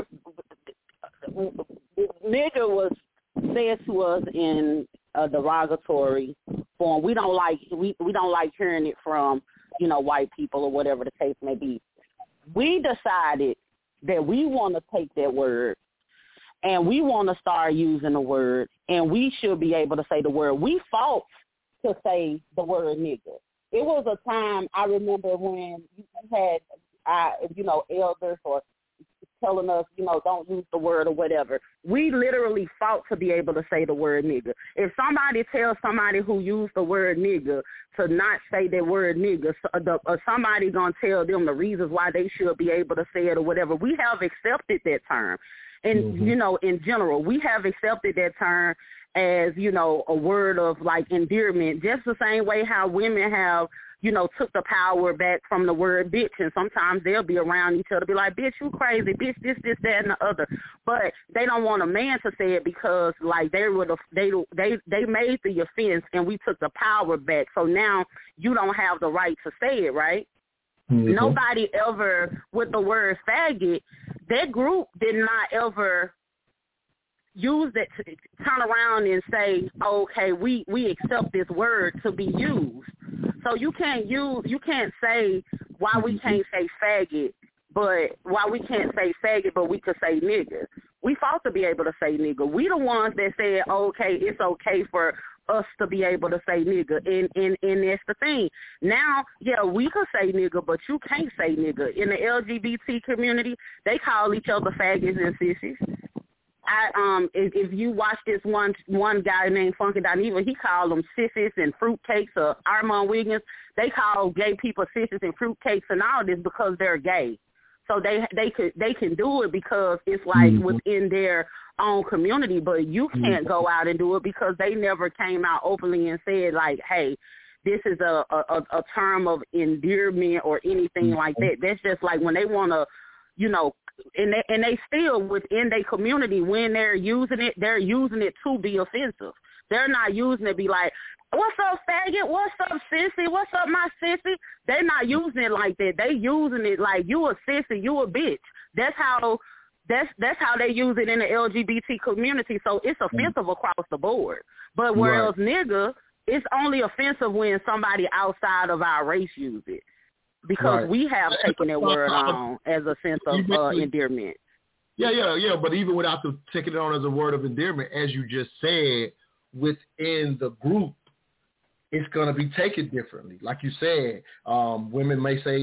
nigga was said to us in a derogatory form. We don't like we, we don't like hearing it from, you know, white people or whatever the case may be. We decided that we want to take that word and we want to start using the word, and we should be able to say the word. We fought to say the word nigga. It was a time, I remember, when you had, uh, you know, elders or telling us, you know, don't use the word or whatever. We literally fought to be able to say the word nigga. If somebody tells somebody who used the word nigga to not say the word nigga, so the, or somebody going to tell them the reasons why they should be able to say it or whatever, we have accepted that term. And, mm-hmm. you know, in general, we have accepted that term as, you know, a word of, like, endearment, just the same way how women have, you know, took the power back from the word bitch, and sometimes they'll be around each other, be like, bitch, you crazy, bitch, this, this, that, and the other. But they don't want a man to say it because, like, they would have, they, they, they made the offense, and we took the power back. So now you don't have the right to say it, right? Mm-hmm. Nobody ever, with the word faggot, that group did not ever use that to turn around and say, oh, okay, we, we accept this word to be used. So you can't use, you can't say why we can't say faggot, but why we can't say faggot, but we could say nigga. We fought to be able to say nigga. We the ones that said, oh, okay, it's okay for us to be able to say nigga, and, and, and that's the thing. Now, yeah, we could say nigga, but you can't say nigga. In the L G B T community, they call each other faggots and sissies. I um if, if you watch this one one guy named Funky Dineva, he called them sissies and fruitcakes, or Armand Wiggins. They call gay people sissies and fruitcakes and all this because they're gay. So they they could they can do it because it's like mm-hmm. within their own community, but you can't mm-hmm. go out and do it because they never came out openly and said like, hey, this is a a, a term of endearment or anything mm-hmm. like that. That's just like when they want to, you know, and they, and they still within their community, when they're using it, they're using it to be offensive. They're not using it to be like, what's up, faggot? What's up, sissy? What's up, my sissy? They're not using it like that. They using it like, you a sissy, you a bitch. That's how that's that's how they use it in the L G B T community. So it's offensive across the board. But whereas right. nigga, it's only offensive when somebody outside of our race use it. Because right. we have taken that word on as a sense of uh, endearment. Yeah, yeah, yeah. But even without the taking it on as a word of endearment, as you just said, within the group, it's going to be taken differently. Like you said, um, women may say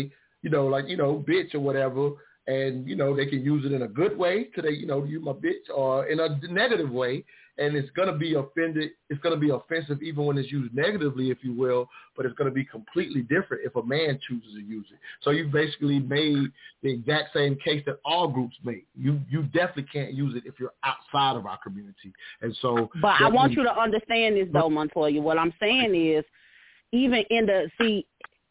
you know, like, you know, bitch or whatever, and, you know, they can use it in a good way to, they, you know, you my bitch, or in a negative way, and it's going to be offended. It's going to be offensive even when it's used negatively, if you will, but it's going to be completely different if a man chooses to use it. So you basically made the exact same case that all groups make. You you definitely can't use it if you're outside of our community. And so, but I want you to understand this, though, Montoya. What I'm saying is, even in the, see,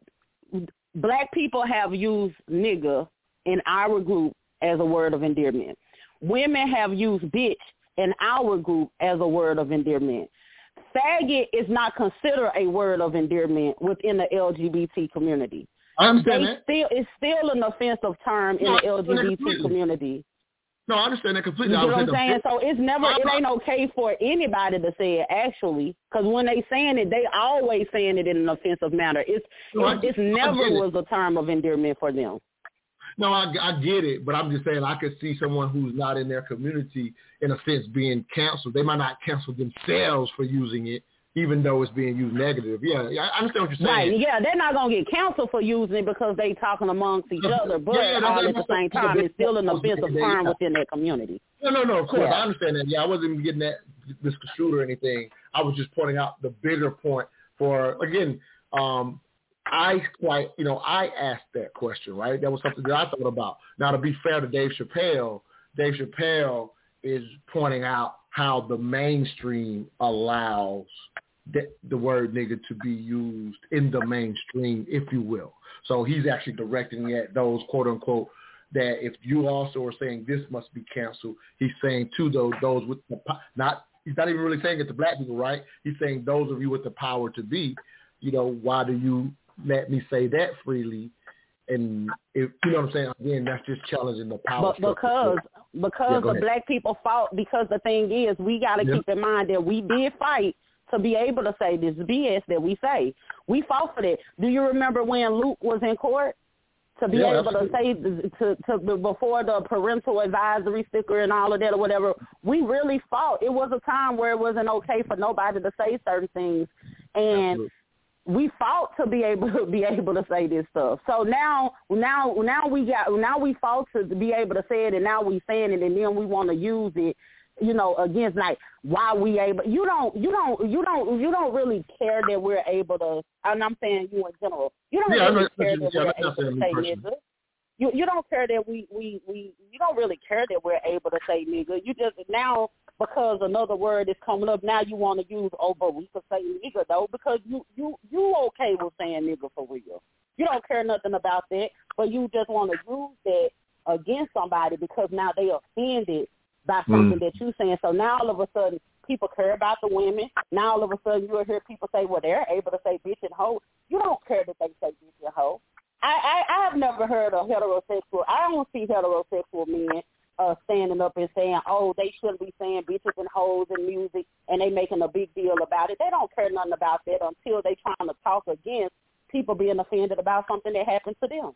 black people have used nigga in our group as a word of endearment. Women have used bitch in our group as a word of endearment. Faggot is not considered a word of endearment within the L G B T community. I understand they that. Still, it's still an offensive term in no, the L G B T community. No, I understand that completely. You know what I'm saying? The, so it's never, it ain't okay for anybody to say it, actually, because when they saying it, they always saying it in an offensive manner. It's no, it, it's never was a term of endearment for them. No, I, I get it, but I'm just saying I could see someone who's not in their community, in a sense, being canceled. They might not cancel themselves for using it, even though it's being used negative. Yeah, yeah, I understand what you're saying. Right, yeah, they're not going to get canceled for using it because they talking amongst each other, but yeah, yeah, all at the same time, it's still an offensive term within their community. No, no, no, of course, yeah. I understand that. Yeah, I wasn't even getting that misconstrued or anything. I was just pointing out the bigger point for, again, um, I quite, you know, I asked that question, right? That was something that I thought about. Now, to be fair to Dave Chappelle, Dave Chappelle is pointing out how the mainstream allows the, the word nigga to be used in the mainstream, if you will. So he's actually directing at those, quote unquote, that if you also are saying this must be canceled, he's saying to those, those with the, not, he's not even really saying it to black people, right? He's saying those of you with the power to be, you know, why do you let me say that freely? And if you know what I'm saying, again, that's just challenging the power. But because because yeah, the black people fought, because the thing is, we got to yeah. keep in mind that we did fight to be able to say this B S that we say. We fought for that. Do you remember when Luke was in court to be yeah, able absolutely. to say to, to before the parental advisory sticker and all of that or whatever? We really fought. It was a time where it wasn't okay for nobody to say certain things, and. Absolutely. We fought to be able to be able to say this stuff. So now, now, now we got now we fought to be able to say it, and now we saying it, and then we want to use it, you know, against like why we able. You don't, you don't, you don't, you don't really care that we're able to. And I'm saying you in general. You don't yeah, really care that yeah, we're able to say nigga. You you don't care that we, we, we you don't really care that we're able to say nigga. You just now. Because another word is coming up, now you want to use, oh, but we could say nigga, though, because you, you, you okay with saying nigga for real. You don't care nothing about that, but you just want to use that against somebody because now they offended by something mm. that you're saying. So now all of a sudden, people care about the women. Now all of a sudden, you'll hear people say, well, they're able to say bitch and hoe. You don't care that they say bitch and hoe. I, I, I have never heard of heterosexual. I don't see heterosexual men Uh, standing up and saying, oh, they shouldn't be saying bitches and hoes and music, and they making a big deal about it. They don't care nothing about that until they trying to talk against people being offended about something that happened to them.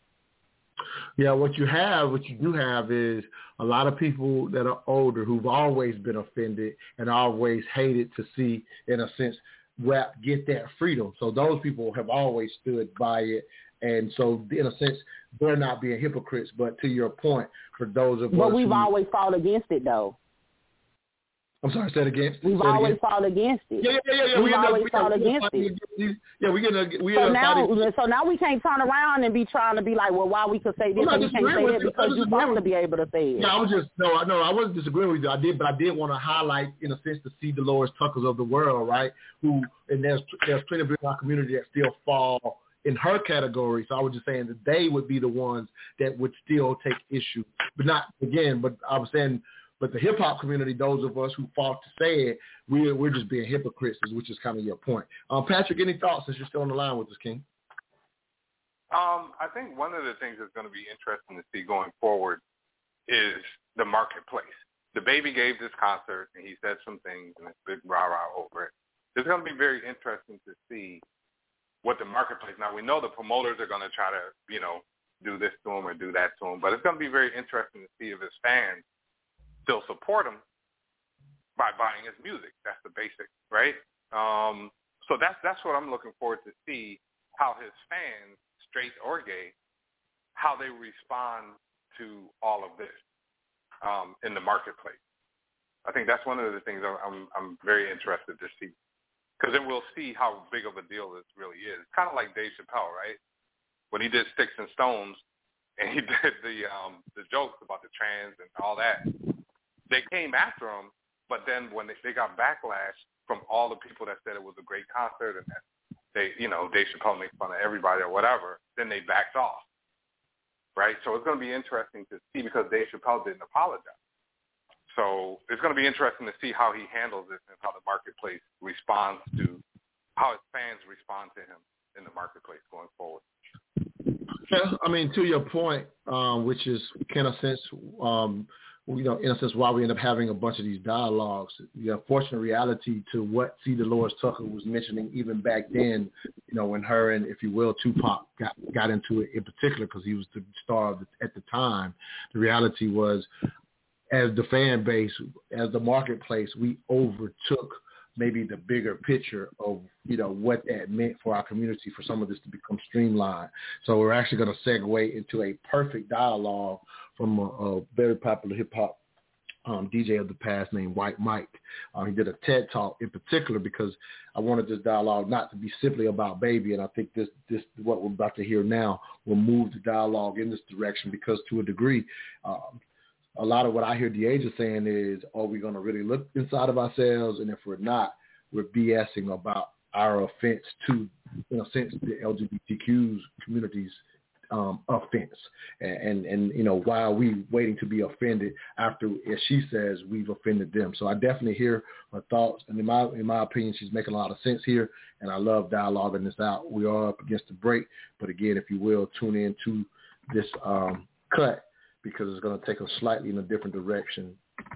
Yeah, what you have, what you do have is a lot of people that are older who've always been offended and always hated to see, in a sense, rap get that freedom. So those people have always stood by it. And so, in a sense, they're not being hypocrites. But to your point, for those of but us But we've who, always fought against it, though. I'm sorry, say it again. We've say always again. fought against it. Yeah, yeah, yeah, yeah. We've we always we fought we against we it. Yeah, we get we so now, so now we can't turn around and be trying to be like, well, why we could say this and we can't say that because you want to be able to say it. Yeah, I was just no, no, I wasn't disagreeing with you. I did, but I did want to highlight, in a sense, the C. Dolores Tuckers of the world, right? Who and there's there's plenty of people in our community that still fall in her category. So I was just saying that they would be the ones that would still take issue, but not again. But I was saying, but the hip hop community, those of us who fought to say it, we're we're just being hypocrites, which is kind of your point. Um, Patrick, any thoughts since you're still on the line with us, King? Um, I think one of the things that's going to be interesting to see going forward is the marketplace. The Baby gave this concert and he said some things and it's big rah rah over it. It's going to be very interesting to see what the marketplace. Now we know the promoters are going to try to, you know, do this to him or do that to him, but it's going to be very interesting to see if his fans still support him by buying his music. That's the basic, right? Um, so that's that's what I'm looking forward to see, how his fans, straight or gay, how they respond to all of this um, in the marketplace. I think that's one of the things I'm, I'm, I'm very interested to see, because then we'll see how big of a deal this really is. It's kind of like Dave Chappelle, right? When he did Sticks and Stones and he did the um, the jokes about the trans and all that, they came after him, but then when they, they got backlash from all the people that said it was a great concert and that they, you know, Dave Chappelle makes fun of everybody or whatever, then they backed off, right? So it's going to be interesting to see, because Dave Chappelle didn't apologize. So it's going to be interesting to see how he handles this and how the marketplace responds to, how his fans respond to him in the marketplace going forward. Yeah, I mean, to your point, um, which is kind of sense, um, you know, in a sense, why we end up having a bunch of these dialogues. The unfortunate reality to what C. Dolores Tucker was mentioning even back then, you know, when her and, if you will, Tupac got got into it in particular, because he was the star of the, at the time. The reality was, as the fan base, as the marketplace, we overtook maybe the bigger picture of, you know, what that meant for our community, for some of this to become streamlined. So we're actually going to segue into a perfect dialogue from a, a very popular hip-hop um, D J of the past named White Mike. Uh, he did a TED Talk in particular, because I wanted this dialogue not to be simply about Baby, and I think this, this what we're about to hear now will move the dialogue in this direction, because to a degree, um, a lot of what I hear Deasia saying is, are we going to really look inside of ourselves? And if we're not, we're BSing about our offense to, in a sense, the L G B T Q community's um, offense. And, and, and, you know, why are we waiting to be offended after, as she says, we've offended them? So I definitely hear her thoughts. And in my, in my opinion, she's making a lot of sense here. And I love dialoguing this out. We are up against the break. But again, if you will, tune in to this um, cut, because it's going to take us slightly in a different direction,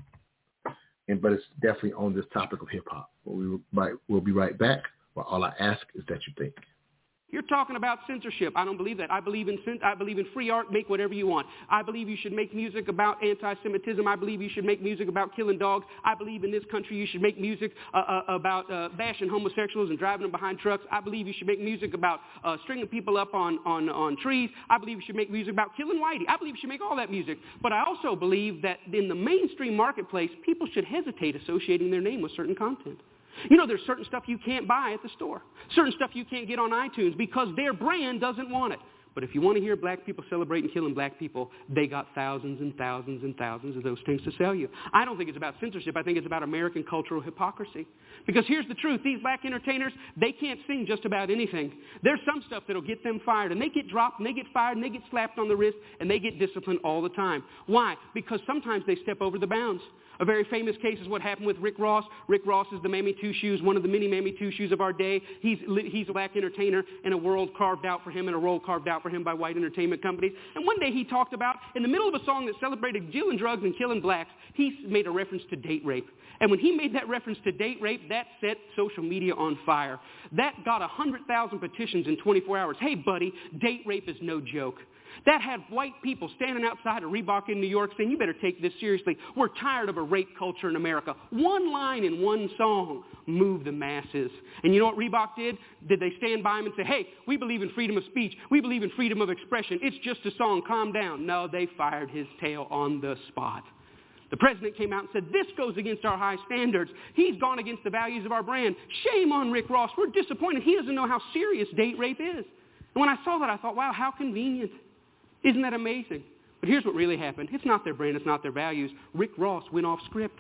and but it's definitely on this topic of hip-hop. We'll, right, we'll be right back, but all I ask is that you think. You're talking about censorship. I don't believe that. I believe in I believe in free art. Make whatever you want. I believe you should make music about anti-Semitism. I believe you should make music about killing dogs. I believe in this country you should make music uh, uh, about uh, bashing homosexuals and driving them behind trucks. I believe you should make music about uh, stringing people up on, on, on trees. I believe you should make music about killing whitey. I believe you should make all that music. But I also believe that in the mainstream marketplace, people should hesitate associating their name with certain content. You know, there's certain stuff you can't buy at the store, certain stuff you can't get on iTunes because their brand doesn't want it. But if you want to hear black people celebrating killing black people, they got thousands and thousands and thousands of those things to sell you. I don't think it's about censorship. I think it's about American cultural hypocrisy. Because here's the truth. These black entertainers, they can't sing just about anything. There's some stuff that'll get them fired, and they get dropped, and they get fired, and they get slapped on the wrist, and they get disciplined all the time. Why? Because sometimes they step over the bounds. A very famous case is what happened with Rick Ross. Rick Ross is the Mammy Two Shoes, one of the many Mammy Two Shoes of our day. He's, he's a black entertainer in a world carved out for him and a role carved out for him by white entertainment companies. And one day he talked about, in the middle of a song that celebrated dealing drugs and killing blacks, he made a reference to date rape. And when he made that reference to date rape, that set social media on fire. That got one hundred thousand petitions in twenty-four hours. Hey, buddy, date rape is no joke. That had white people standing outside of Reebok in New York saying, you better take this seriously. We're tired of a rape culture in America. One line in one song moved the masses. And you know what Reebok did? Did they stand by him and say, hey, we believe in freedom of speech. We believe in freedom of expression. It's just a song. Calm down. No, they fired his tail on the spot. The president came out and said, this goes against our high standards. He's gone against the values of our brand. Shame on Rick Ross. We're disappointed. He doesn't know how serious date rape is. And when I saw that, I thought, wow, how convenient. Isn't that amazing? But here's what really happened. It's not their brand. It's not their values. Rick Ross went off script.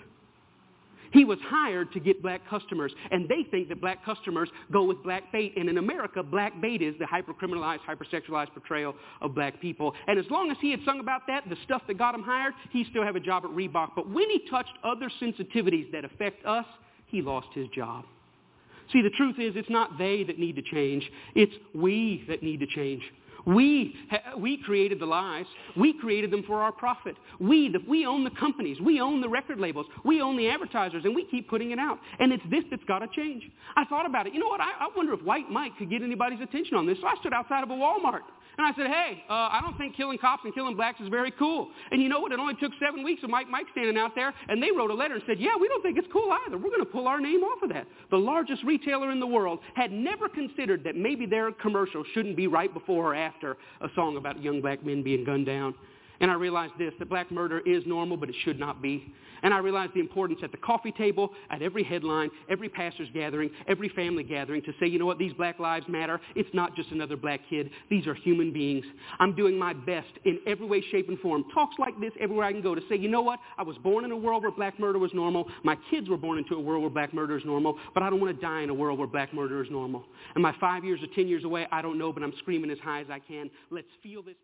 He was hired to get black customers, and they think that black customers go with black bait. And in America, black bait is the hyper-criminalized, hyper-sexualized portrayal of black people. And as long as he had sung about that, the stuff that got him hired, he still have a job at Reebok. But when he touched other sensitivities that affect us, he lost his job. See, the truth is it's not they that need to change. It's we that need to change. We, we created the lies. We created them for our profit. We, the, we own the companies. We own the record labels. We own the advertisers, and we keep putting it out. And it's this that's got to change. I thought about it. You know what? I, I wonder if White Mike could get anybody's attention on this. So I stood outside of a Walmart, And I said, hey, uh, I don't think killing cops and killing blacks is very cool. And you know what? It only took seven weeks of Mike Mike standing out there, and they wrote a letter and said, yeah, we don't think it's cool either. We're going to pull our name off of that. The largest retailer in the world had never considered that maybe their commercial shouldn't be right before or after a song about young black men being gunned down. And I realized this, that black murder is normal, but it should not be. And I realized the importance at the coffee table, at every headline, every pastor's gathering, every family gathering to say, you know what, these black lives matter. It's not just another black kid. These are human beings. I'm doing my best in every way, shape, and form. Talks like this everywhere I can go to say, you know what, I was born in a world where black murder was normal. My kids were born into a world where black murder is normal, but I don't want to die in a world where black murder is normal. Am I five years or ten years away? I don't know, but I'm screaming as high as I can. Let's feel this.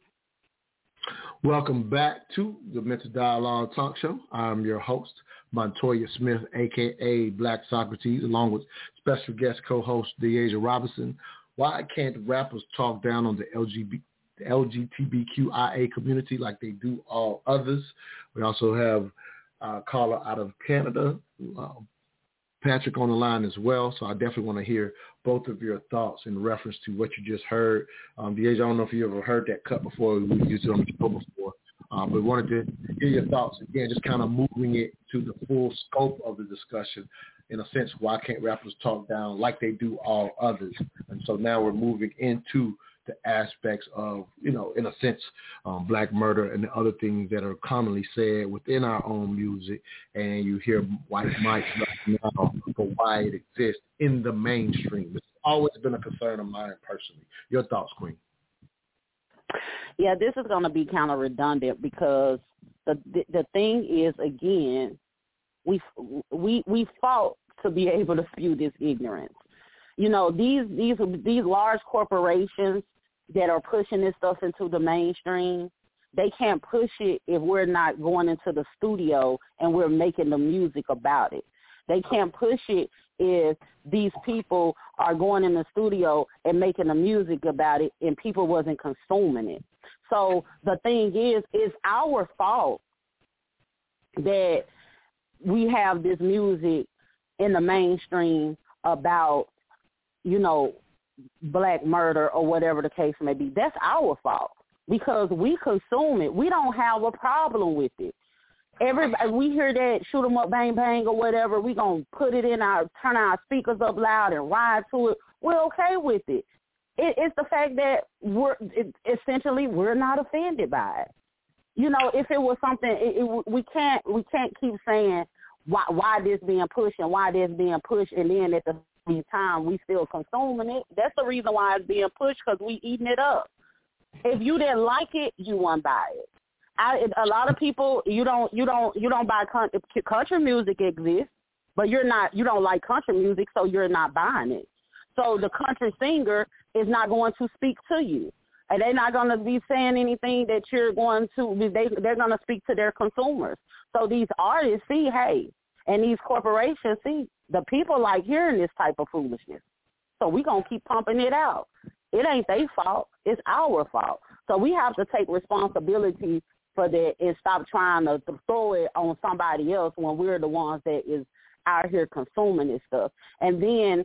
Welcome back to the Mental Dialogue Talk Show. I'm your host, Montoya Smith, a k a. Black Socrates, along with special guest co-host Deasia Robinson. Why can't rappers talk down on the L G B T, the L G B T Q I A community like they do all others? We also have a caller out of Canada, uh, Patrick, on the line as well. So I definitely want to hear both of your thoughts in reference to what you just heard. Um, Deasia, I don't know if you ever heard that cut before. We used it on the show before. Um, but wanted to hear your thoughts. Again, just kind of moving it to the full scope of the discussion. In a sense, why can't rappers talk down like they do all others? And so now we're moving into the aspects of, you know, in a sense, um, black murder and the other things that are commonly said within our own music. And you hear white Mike now for why it exists in the mainstream. It's always been a concern of mine personally. Your thoughts, Queen? Yeah, this is going to be kind of redundant because the, the the thing is, again, we we we fought to be able to spew this ignorance. You know, these these these large corporations that are pushing this stuff into the mainstream, they can't push it if we're not going into the studio and we're making the music about it. They can't push it if these people are going in the studio and making the music about it and people wasn't consuming it. So the thing is, it's our fault that we have this music in the mainstream about, you know, black murder or whatever the case may be. That's our fault because we consume it. We don't have a problem with it. Everybody, we hear that shoot 'em up, bang, bang, or whatever, we going to put it in our, turn our speakers up loud and ride to it. We're okay with it. it it's the fact that we're, it, essentially, we're not offended by it. You know, if it was something, it, it, we can't we can't keep saying why, why this being pushed and why this being pushed, and then at the same time we still consuming it. That's the reason why it's being pushed, because we eating it up. If you didn't like it, you wouldn't buy it. I, a lot of people, you don't, you don't, you don't buy country, country music exists, but you're not, you don't like country music, so you're not buying it. So the country singer is not going to speak to you, and they're not going to be saying anything that you're going to. They, they're going to speak to their consumers. So these artists see, hey, and these corporations see, the people like hearing this type of foolishness. So we gonna keep pumping it out. It ain't their fault; it's our fault. So we have to take responsibility for that and stop trying to, to throw it on somebody else when we're the ones that is out here consuming this stuff. And then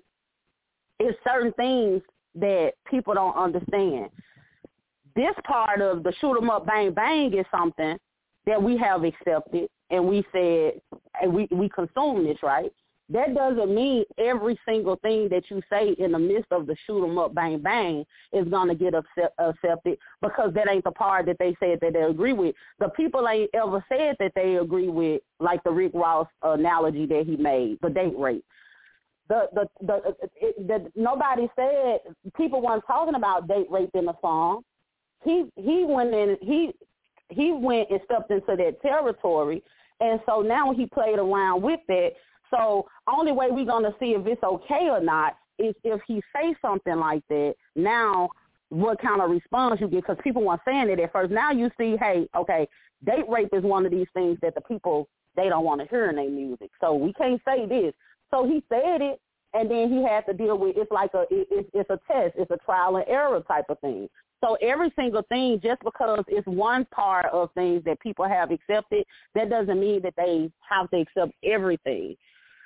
it's certain things that people don't understand. This part of the shoot 'em up, bang, bang is something that we have accepted, and we said, and we, we consume this, right? That doesn't mean every single thing that you say in the midst of the shoot 'em up, bang, bang is going to get accept, accepted, because that ain't the part that they said that they agree with. The people ain't ever said that they agree with, like the Rick Ross analogy that he made, the date rape. The, the, the, it, the, nobody said, people weren't talking about date rape in the song. He, he went in, he, he went and stepped into that territory, and so now he played around with that. So only way we're going to see if it's okay or not is if he say something like that. Now, what kind of response you get, because people weren't saying it at first. Now you see, hey, okay, date rape is one of these things that the people, they don't want to hear in their music. So we can't say this. So he said it, and then he had to deal with, it's like a, it, it's, it's a test. It's a trial and error type of thing. So every single thing, just because it's one part of things that people have accepted, that doesn't mean that they have to accept everything.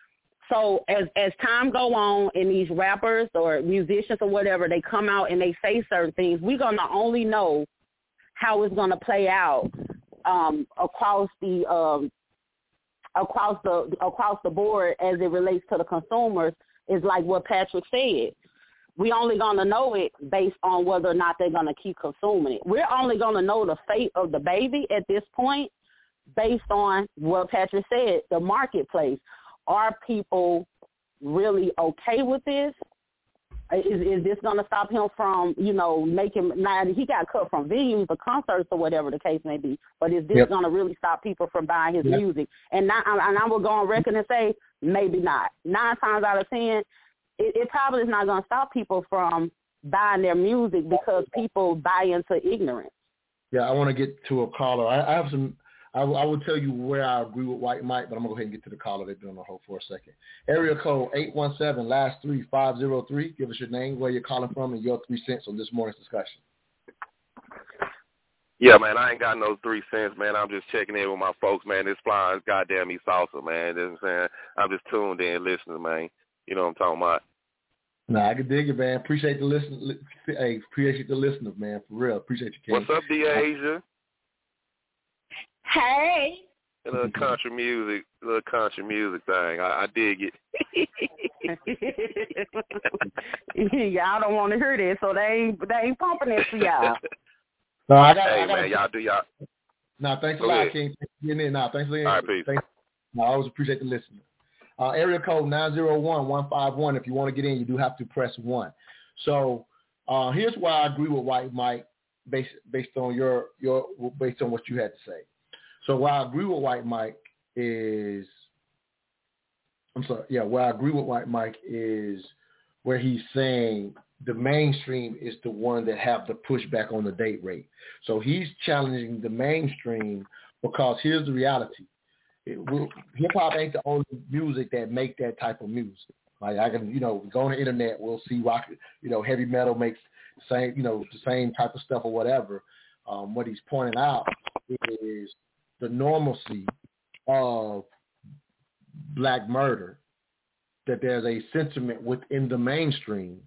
So as as time go on and these rappers or musicians or whatever, they come out and they say certain things, we're going to only know how it's going to play out um, across the um, across the across the board as it relates to the consumers is like what Patrick said. We only going to know it based on whether or not they're going to keep consuming it. We're only going to know the fate of the baby at this point based on what Patrick said, the marketplace. Are people really okay with this? Is, is this going to stop him from, you know, making, now he got cut from venues or concerts or whatever the case may be, but is this yep. going to really stop people from buying his yep. music? And, not, and I will go on record and say, maybe not. Nine times out of ten, it, it probably is not going to stop people from buying their music because people buy into ignorance. Yeah, I want to get to a caller. I, I have some, I, I will tell you where I agree with White Mike, but I'm going to go ahead and get to the caller. They've been on the hold for a second. Area code eight one seven, last three, five zero three. Give us your name, where you're calling from, and your three cents on this morning's discussion. Yeah, man, I ain't got no three cents, man. I'm just checking in with my folks, man. This flying goddamn me salsa, man. You know what I'm saying? I'm just tuned in listening, man. You know what I'm talking about? Nah, I can dig it, man. Appreciate the listen. Hey, appreciate the listeners, man. For real. Appreciate you, King. What's up, Deasia? Hey. A little country music, a little country music thing. I, I dig it. Y'all don't want to hear this, so they ain't, they ain't pumping it for y'all. No, I got. Hey, I got man, y'all do y'all. No, nah, thanks a Go lot, ahead. King. Thanks for getting in. Nah, thanks for getting in. All right, peace. Thanks. No, I always appreciate the listener. Uh, area code nine zero one, one five one. If you want to get in, you do have to press one. So uh, here's why I agree with White Mike based based on your your based on what you had to say. So why I agree with White Mike is, I'm sorry, yeah, where I agree with White Mike is where he's saying the mainstream is the one that have the pushback on the date rate. So he's challenging the mainstream because here's the reality. Hip hop ain't the only music that make that type of music. Like I can, you know, go on the internet, we'll see rock, you know, heavy metal makes the same, you know, the same type of stuff or whatever. Um, what he's pointing out is the normalcy of black murder, that there's a sentiment within the mainstream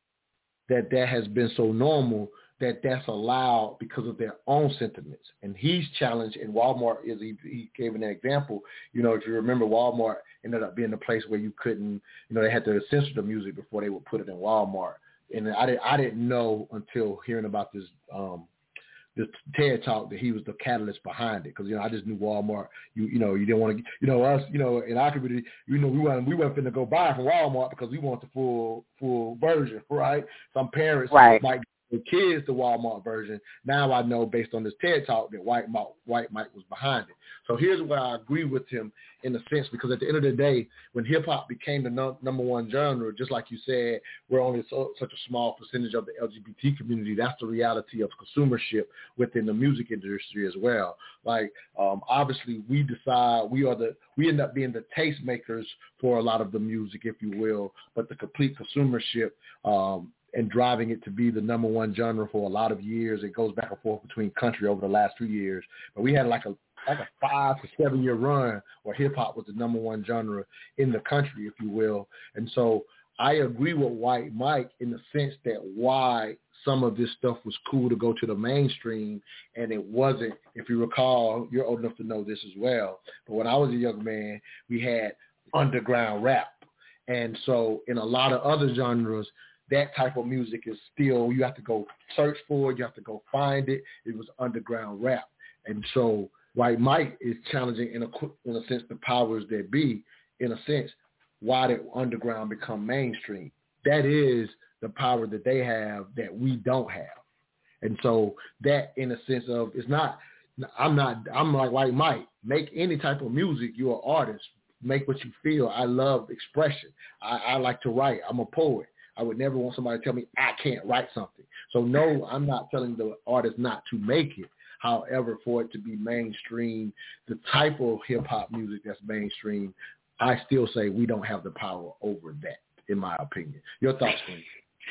that that has been so normal that that's allowed because of their own sentiments. And he's challenged, and Walmart is, he, he gave an example, you know, if you remember, Walmart ended up being a place where you couldn't, you know, they had to censor the music before they would put it in Walmart. And I, did, I didn't know until hearing about this um, this TED Talk that he was the catalyst behind it. Because, you know, I just knew Walmart, you you know, you didn't want to, you know, us, you know, in our community, you know, we weren't, we weren't finna go buy from Walmart because we want the full full version, right? Some parents right. might the kids the Walmart version. Now I know based on this TED Talk that White Mike, White Mike was behind it. So here's where I agree with him in a sense, because at the end of the day, when hip hop became the no, number one genre, just like you said, we're only so, such a small percentage of the L G B T community. That's the reality of consumership within the music industry as well. Like um, obviously we decide we are the we end up being the tastemakers for a lot of the music, if you will, but the complete consumership um, and driving it to be the number one genre for a lot of years. It goes back and forth between country over the last few years. But we had like a like a five to seven year run where hip hop was the number one genre in the country, if you will. And so I agree with White Mike in the sense that why some of this stuff was cool to go to the mainstream and it wasn't. If you recall, you're old enough to know this as well, but when I was a young man, we had underground rap. And so in a lot of other genres, that type of music is still, you have to go search for it, you have to go find it. It was underground rap. And so White Mike is challenging, in a, in a sense, the powers that be, in a sense, why did underground become mainstream? That is the power that they have that we don't have. And so that, in a sense of, it's not, I'm not, I'm like White Mike, make any type of music, you're an artist, make what you feel. I love expression. I, I like to write. I'm a poet. I would never want somebody to tell me I can't write something. So no, I'm not telling the artist not to make it. However, for it to be mainstream, the type of hip-hop music that's mainstream, I still say we don't have the power over that, in my opinion. Your thoughts, Queen?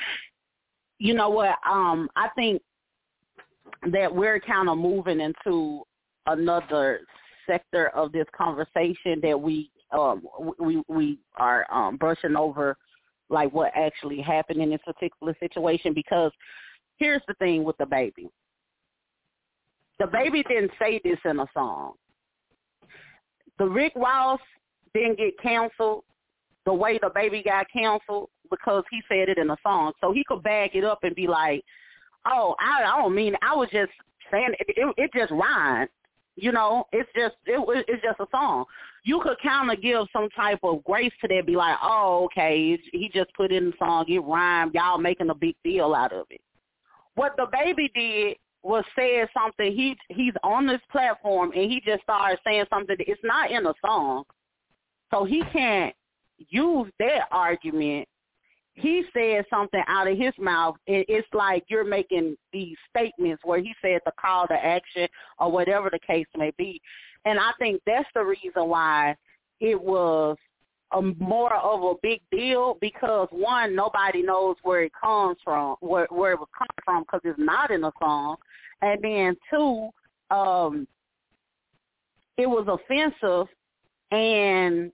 You know what? Um, I think that we're kind of moving into another sector of this conversation that we um, we we are um, brushing over like what actually happened in this particular situation, because here's the thing with the baby. The baby didn't say this in a song. The Rick Ross didn't get canceled the way the baby got canceled because he said it in a song. So he could back it up and be like, oh, I, I don't mean, I was just saying, it, it, it just rhymed. You know, it's just it, it's just a song. You could kind of give some type of grace to that, be like, oh, okay, he just put in the song, it rhymed, y'all making a big deal out of it. What the baby did was said something, he he's on this platform, and he just started saying something that it's not in a song, so he can't use that argument. He said something out of his mouth. It's like you're making these statements where he said the call to action or whatever the case may be. And I think that's the reason why it was a more of a big deal, because, one, nobody knows where it comes from, where, where it was coming from, because it's not in a song. And then, two, um, it was offensive, and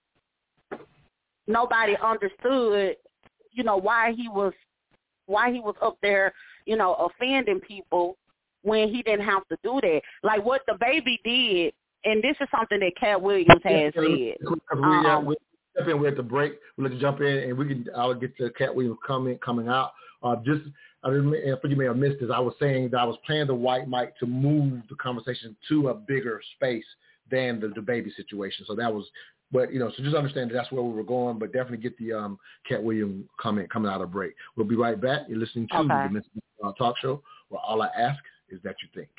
nobody understood, you know, why he was why he was up there, you know, offending people when he didn't have to do that. Like what the baby did, and this is something that Cat Williams has said. We, um, uh, we step in, we're at the break. We'll let you jump in, and we can. I'll get to Cat Williams' comment coming out. Uh, just, I think you may have missed this. I was saying that I was playing the white mic to move the conversation to a bigger space than the, the baby situation. So that was. But, you know, so just understand that that's where we were going, but definitely get the um, Cat Williams comment coming out of break. We'll be right back. You're listening to okay. the Mister Uh, Talk Show, where all I ask is that you think.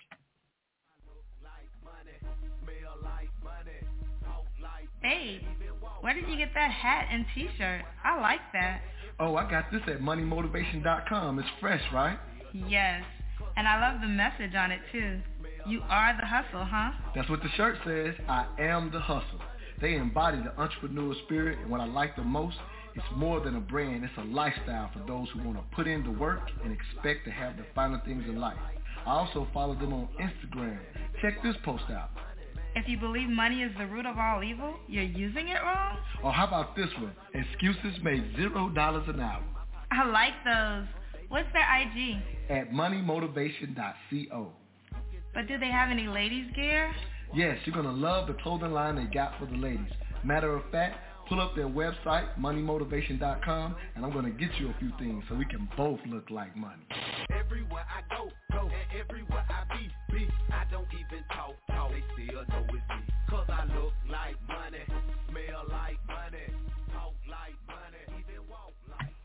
Hey, where did you get that hat and T-shirt? I like that. Oh, I got this at money motivation dot com. It's fresh, right? Yes, and I love the message on it, too. You are the hustle, huh? That's what the shirt says. I am the hustle. They embody the entrepreneurial spirit, and what I like the most, it's more than a brand, it's a lifestyle for those who want to put in the work and expect to have the finer things in life. I also follow them on Instagram. Check this post out. If you believe money is the root of all evil, you're using it wrong? Or how about this one? Excuses make zero dollars an hour. I like those. What's their I G? At money motivation dot co. But do they have any ladies gear? Yes, you're going to love the clothing line they got for the ladies. Matter of fact, pull up their website, money motivation dot com, and I'm going to get you a few things so we can both look like money. Everywhere I go, go, and everywhere I be, be, I don't even talk, talk, they still know it's me. Cause I look like money, smell like money, talk like money, even walk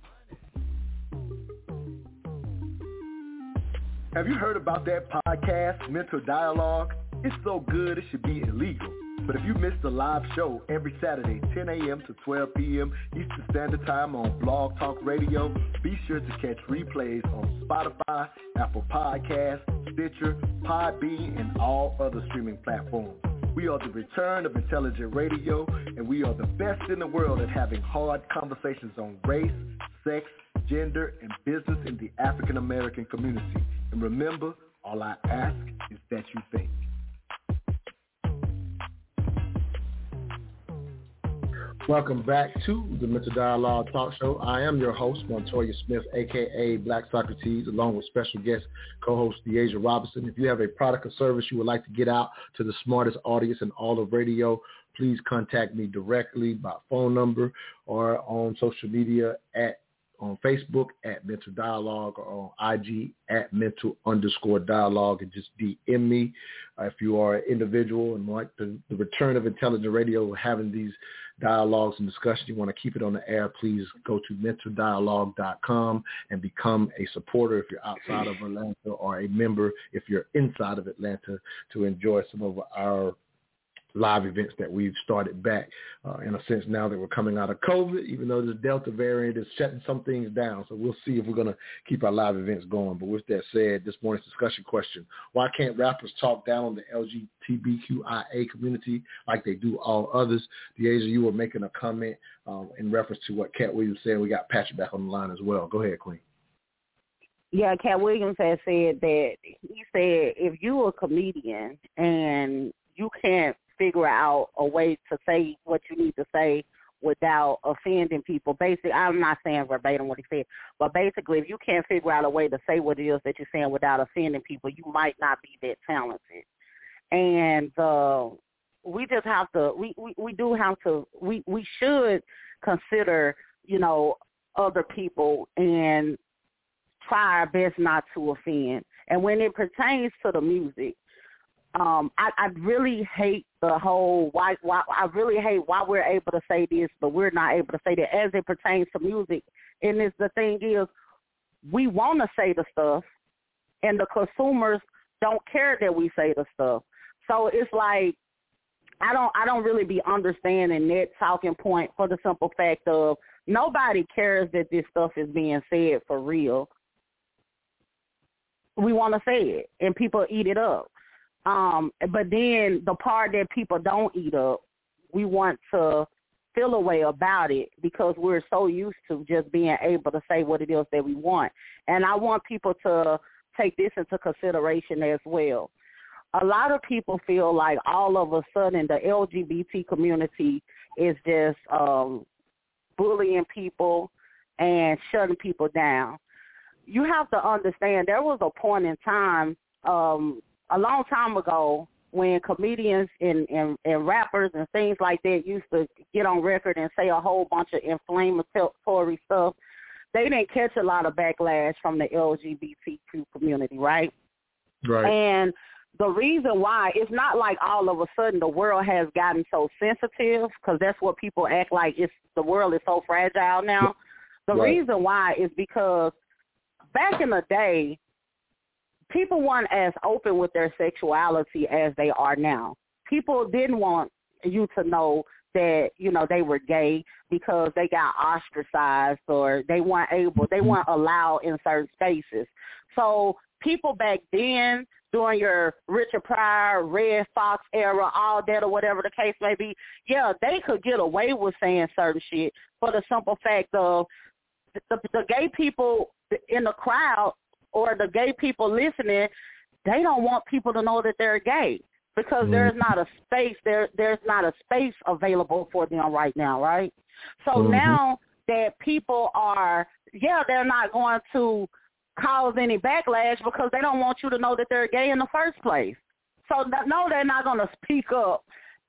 like money. Have you heard about that podcast, Mental Dialogue? It's so good it should be illegal. But if you missed the live show every Saturday, ten a.m. to twelve p.m. Eastern Standard Time on Blog Talk Radio, be sure to catch replays on Spotify, Apple Podcasts, Stitcher, Podbean, and all other streaming platforms. We are the return of intelligent radio, and we are the best in the world at having hard conversations on race, sex, gender, and business in the African American community. And remember, all I ask is that you think. Welcome back to the Mental Dialogue Talk Show. I am your host, Montoya Smith, a k a. Black Socrates, along with special guest co-host Deasia Robinson. If you have a product or service you would like to get out to the smartest audience in all of radio, please contact me directly by phone number or on social media at on Facebook at Mental Dialogue or on I G at Mental underscore Dialogue, and just D M me. Uh, if you are an individual and like the, the return of intelligent radio, having these dialogues and discussions, you want to keep it on the air, please go to mental dialogue dot com and become a supporter if you're outside of Atlanta, or a member if you're inside of Atlanta, to enjoy some of our live events that we've started back uh, in a sense now that we're coming out of COVID, even though this Delta variant is shutting some things down. So we'll see if we're going to keep our live events going. But with that said, this morning's discussion question: why can't rappers talk down on the L G B T Q I A community like they do all others? Deasia, you were making a comment um, in reference to what Cat Williams said. We got Patrick back on the line as well. Go ahead, Queen. Yeah, Cat Williams has said that, he said if you're a comedian and you can't figure out a way to say what you need to say without offending people. Basically, I'm not saying verbatim what he said, but basically, if you can't figure out a way to say what it is that you're saying without offending people, you might not be that talented. And uh, we just have to, we, we, we do have to, we, we should consider, you know, other people and try our best not to offend. And when it pertains to the music, um, I, I really hate the whole why, why. I really hate why we're able to say this, but we're not able to say that as it pertains to music. And it's, the thing is, we want to say the stuff, and the consumers don't care that we say the stuff. So it's like I don't, I don't really be understanding that talking point for the simple fact of nobody cares that this stuff is being said for real. We want to say it, and people eat it up. Um, but then the part that people don't eat up, we want to feel a way about it because we're so used to just being able to say what it is that we want. And I want people to take this into consideration as well. A lot of people feel like all of a sudden the L G B T community is just um, bullying people and shutting people down. You have to understand there was a point in time um, a long time ago when comedians and, and, and rappers and things like that used to get on record and say a whole bunch of inflammatory stuff. They didn't catch a lot of backlash from the L G B T Q community, right? Right. And the reason why, it's not like all of a sudden the world has gotten so sensitive, because that's what people act like it's the world is so fragile now. The Right. reason why is because back in the day, people weren't as open with their sexuality as they are now. People didn't want you to know that, you know, they were gay because they got ostracized or they weren't able, they weren't allowed in certain spaces. So people back then, during your Richard Pryor, Red Fox era, all that or whatever the case may be, yeah, they could get away with saying certain shit for the simple fact of the, the gay people in the crowd or the gay people listening, they don't want people to know that they're gay because mm. there's not a space there. There's not a space available for them right now, right? So mm-hmm. now that people are, yeah, they're not going to cause any backlash because they don't want you to know that they're gay in the first place. So no, they're not going to speak up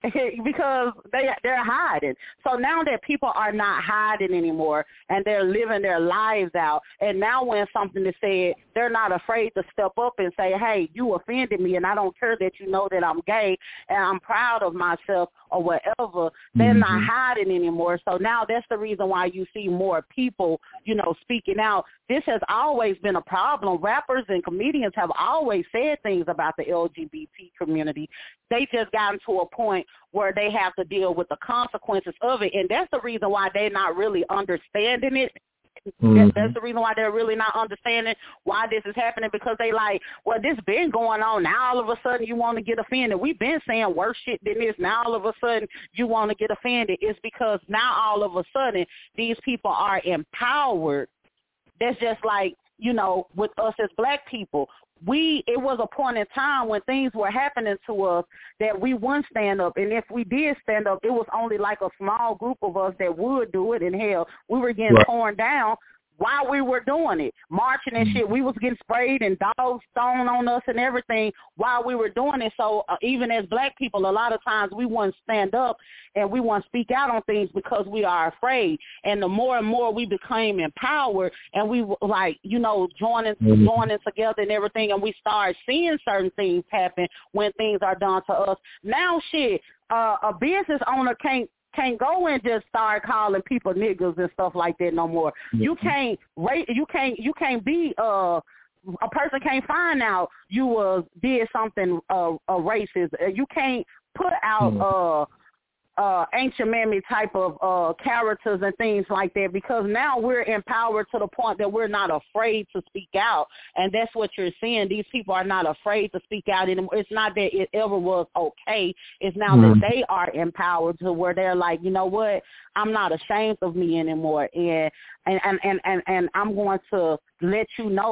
because they, they're hiding. So now that people are not hiding anymore and they're living their lives out, and now when something is said, they're not afraid to step up and say, hey, you offended me and I don't care that you know that I'm gay and I'm proud of myself or whatever. They're mm-hmm. not hiding anymore. So now that's the reason why you see more people, you know, speaking out. This has always been a problem. Rappers and comedians have always said things about the L G B T community. They just gotten to a point where they have to deal with the consequences of it. And that's the reason why they're not really understanding it. Mm-hmm. That's the reason why they're really not understanding why this is happening, because they like, well, this been going on. Now all of a sudden you want to get offended. We've been saying worse shit than this. Now all of a sudden you want to get offended. It's because now all of a sudden these people are empowered. That's just like, you know, with us as black people. We, it was a point in time when things were happening to us that we wouldn't stand up. And if we did stand up, it was only like a small group of us that would do it. And hell, we were getting right. torn down while we were doing it, marching and shit. We was getting sprayed and dogs thrown on us and everything while we were doing it. So uh, even as black people, a lot of times we wouldn't stand up and we wouldn't speak out on things because we are afraid. And the more and more we became empowered and we like, you know, joining, mm-hmm. joining together and everything, and we started seeing certain things happen when things are done to us. Now shit, uh, a business owner can't can't go and just start calling people niggas and stuff like that no more. Mm-hmm. You can't rate. You can't. You can't be. Uh, a person can't find out you was uh, did something uh, uh, racist. You can't put out mm-hmm. uh, uh, ancient mammy type of uh, characters and things like that, because now we're empowered to the point that we're not afraid to speak out, and that's what you're seeing. These people are not afraid to speak out anymore. It's not that it ever was okay. It's now mm-hmm. that they are empowered to where they're like, you know what, I'm not ashamed of me anymore, and and and and and, and I'm going to let you know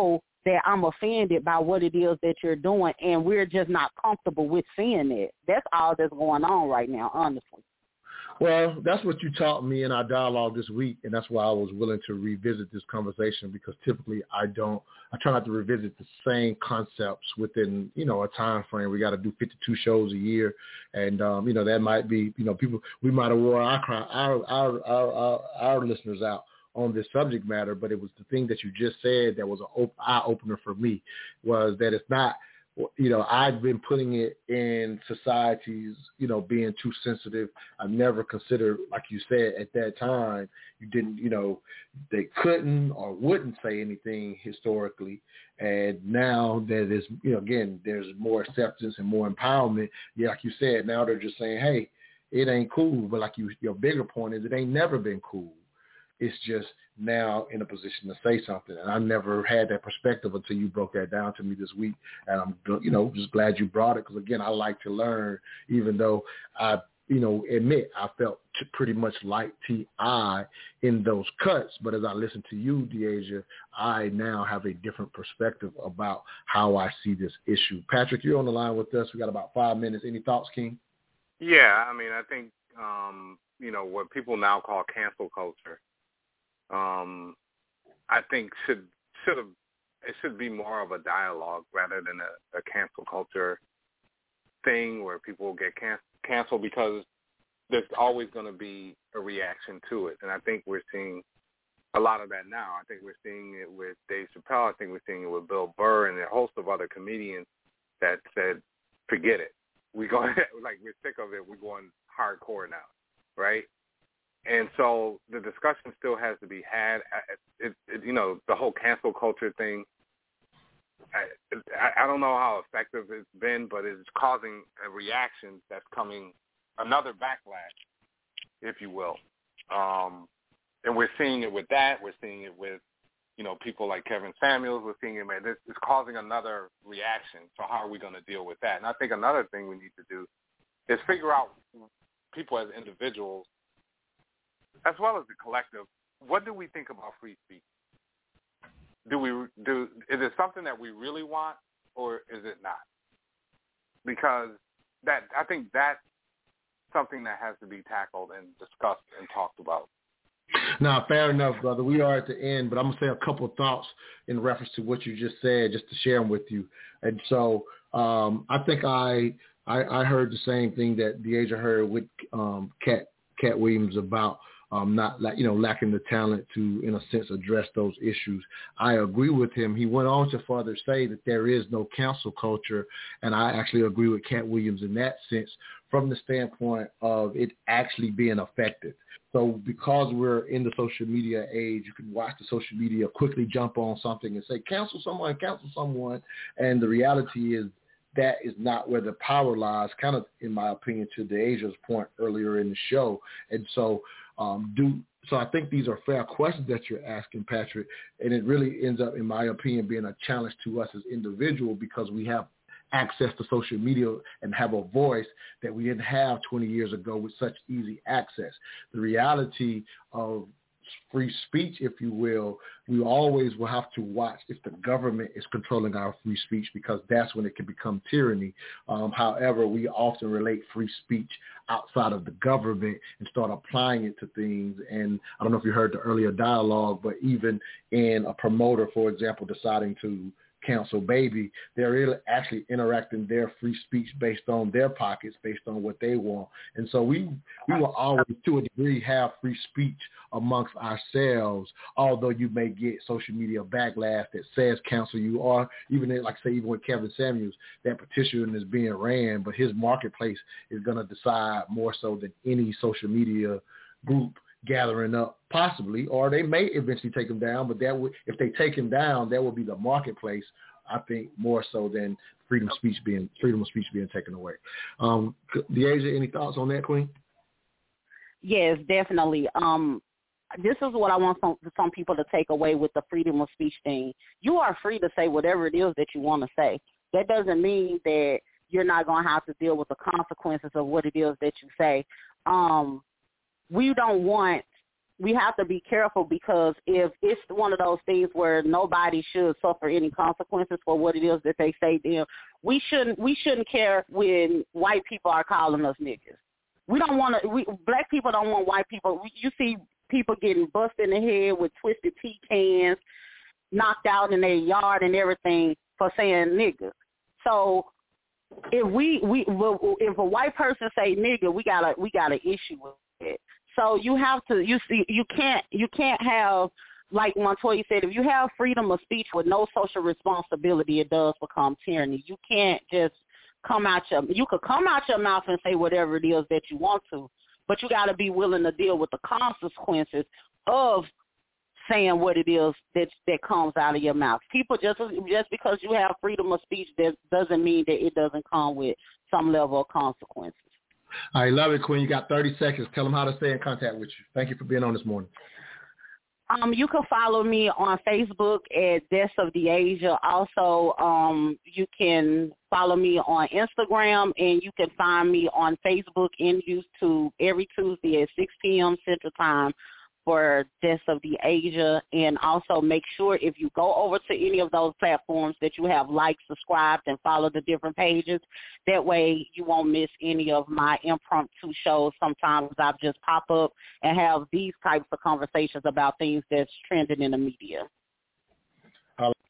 that I'm offended by what it is that you're doing, and we're just not comfortable with seeing it. That's all that's going on right now, honestly. Well, that's what you taught me in our dialogue this week, and that's why I was willing to revisit this conversation, because typically I don't, I try not to revisit the same concepts within, you know, a time frame. We got to do fifty-two shows a year, and, um, you know, that might be, you know, people, we might have wore our, our, our, our, our, our listeners out on this subject matter, but it was the thing that you just said that was an op- eye-opener for me, was that it's not, you know, I've been putting it in societies, you know, being too sensitive. I never considered, like you said, at that time, you didn't, you know, they couldn't or wouldn't say anything historically. And now that is, you know, again, there's more acceptance and more empowerment. Yeah, like you said, now they're just saying, hey, it ain't cool. But like you, your bigger point is it ain't never been cool. It's just now in a position to say something. And I never had that perspective until you broke that down to me this week. And I'm, you know, just glad you brought it, because, again, I like to learn, even though I, you know, admit I felt t- pretty much like T I in those cuts. But as I listen to you, Deasia, I now have a different perspective about how I see this issue. Patrick, you're on the line with us. We got about five minutes. Any thoughts, King? Yeah, I mean, I think, um, you know, what people now call cancel culture, Um, I think should should have it should be more of a dialogue rather than a, a cancel culture thing where people get can- canceled, because there's always going to be a reaction to it, and I think we're seeing a lot of that now. I think we're seeing it with Dave Chappelle. I think we're seeing it with Bill Burr and a host of other comedians that said, "Forget it. We going like we're sick of it. We're going hardcore now, right?" And so the discussion still has to be had. It, it, you know, the whole cancel culture thing, I, I don't know how effective it's been, but it's causing a reaction that's coming, another backlash, if you will. Um, and we're seeing it with that. We're seeing it with, you know, people like Kevin Samuels. We're seeing it, man, this is causing another reaction. So how are we going to deal with that? And I think another thing we need to do is figure out, people as individuals, as well as the collective, what do we think about free speech? Do we do? Is it something that we really want, or is it not? Because that I think that's something that has to be tackled and discussed and talked about. Now, fair enough, brother. We are at the end, but I'm gonna say a couple of thoughts in reference to what you just said, just to share them with you. And so, um, I think I, I I heard the same thing that Deasia heard with um, Cat Cat Williams about. Um, not like, you know, lacking the talent to, in a sense, address those issues. I agree with him. He went on to further say that there is no cancel culture, and I actually agree with Cat Williams in that sense, from the standpoint of it actually being effective. So because we're in the social media age, you can watch the social media quickly jump on something and say, cancel someone, cancel someone, and the reality is that is not where the power lies, kind of, in my opinion, to Deasia's point earlier in the show. And so um, do so I think these are fair questions that you're asking, Patrick, and it really ends up, in my opinion, being a challenge to us as individuals, because we have access to social media and have a voice that we didn't have twenty years ago with such easy access. The reality of free speech, if you will, we always will have to watch if the government is controlling our free speech, because that's when it can become tyranny. Um, however, we often relate free speech outside of the government and start applying it to things. And I don't know if you heard the earlier dialogue, but even in a promoter, for example, deciding to cancel Baby, they're actually interacting their free speech based on their pockets, based on what they want. And so we we will always, to a degree, have free speech amongst ourselves, although you may get social media backlash that says cancel you, or even, like say, even with Kevin Samuels, that petition is being ran, but his marketplace is going to decide more so than any social media group gathering up, possibly, or they may eventually take him down, but that would, if they take him down, that would be the marketplace, I think, more so than freedom of speech being freedom of speech being taken away. Um, Deasia, any thoughts on that, Queen? Yes, definitely. Um, this is what I want some, some people to take away with the freedom of speech thing. You are free to say whatever it is that you want to say. That doesn't mean that you're not going to have to deal with the consequences of what it is that you say. Um, we don't want we have to be careful, because if it's one of those things where nobody should suffer any consequences for what it is that they say, then we shouldn't we shouldn't care when white people are calling us niggas. We don't want to. We black people don't want white people. We, you see people getting busted in the head with twisted tea cans, knocked out in their yard and everything for saying nigga. So if we we if a white person say nigga, we got a we got an issue with it. So you have to, you see, you can't, you can't have, like Montoya said, if you have freedom of speech with no social responsibility, it does become tyranny. You can't just come out your, you could come out your mouth and say whatever it is that you want to, but you got to be willing to deal with the consequences of saying what it is that that comes out of your mouth. People just just because you have freedom of speech, that doesn't mean that it doesn't come with some level of consequences. I love it, Queen. You got thirty seconds. Tell them how to stay in contact with you. Thank you for being on this morning. Um, you can follow me on Facebook at Deaths of the Asia. Also, um, you can follow me on Instagram, and you can find me on Facebook and YouTube every Tuesday at six p.m. Central Time for Deaths of the Asia. And also make sure if you go over to any of those platforms that you have liked, subscribed, and follow the different pages. That way you won't miss any of my impromptu shows. Sometimes I just pop up and have these types of conversations about things that's trending in the media.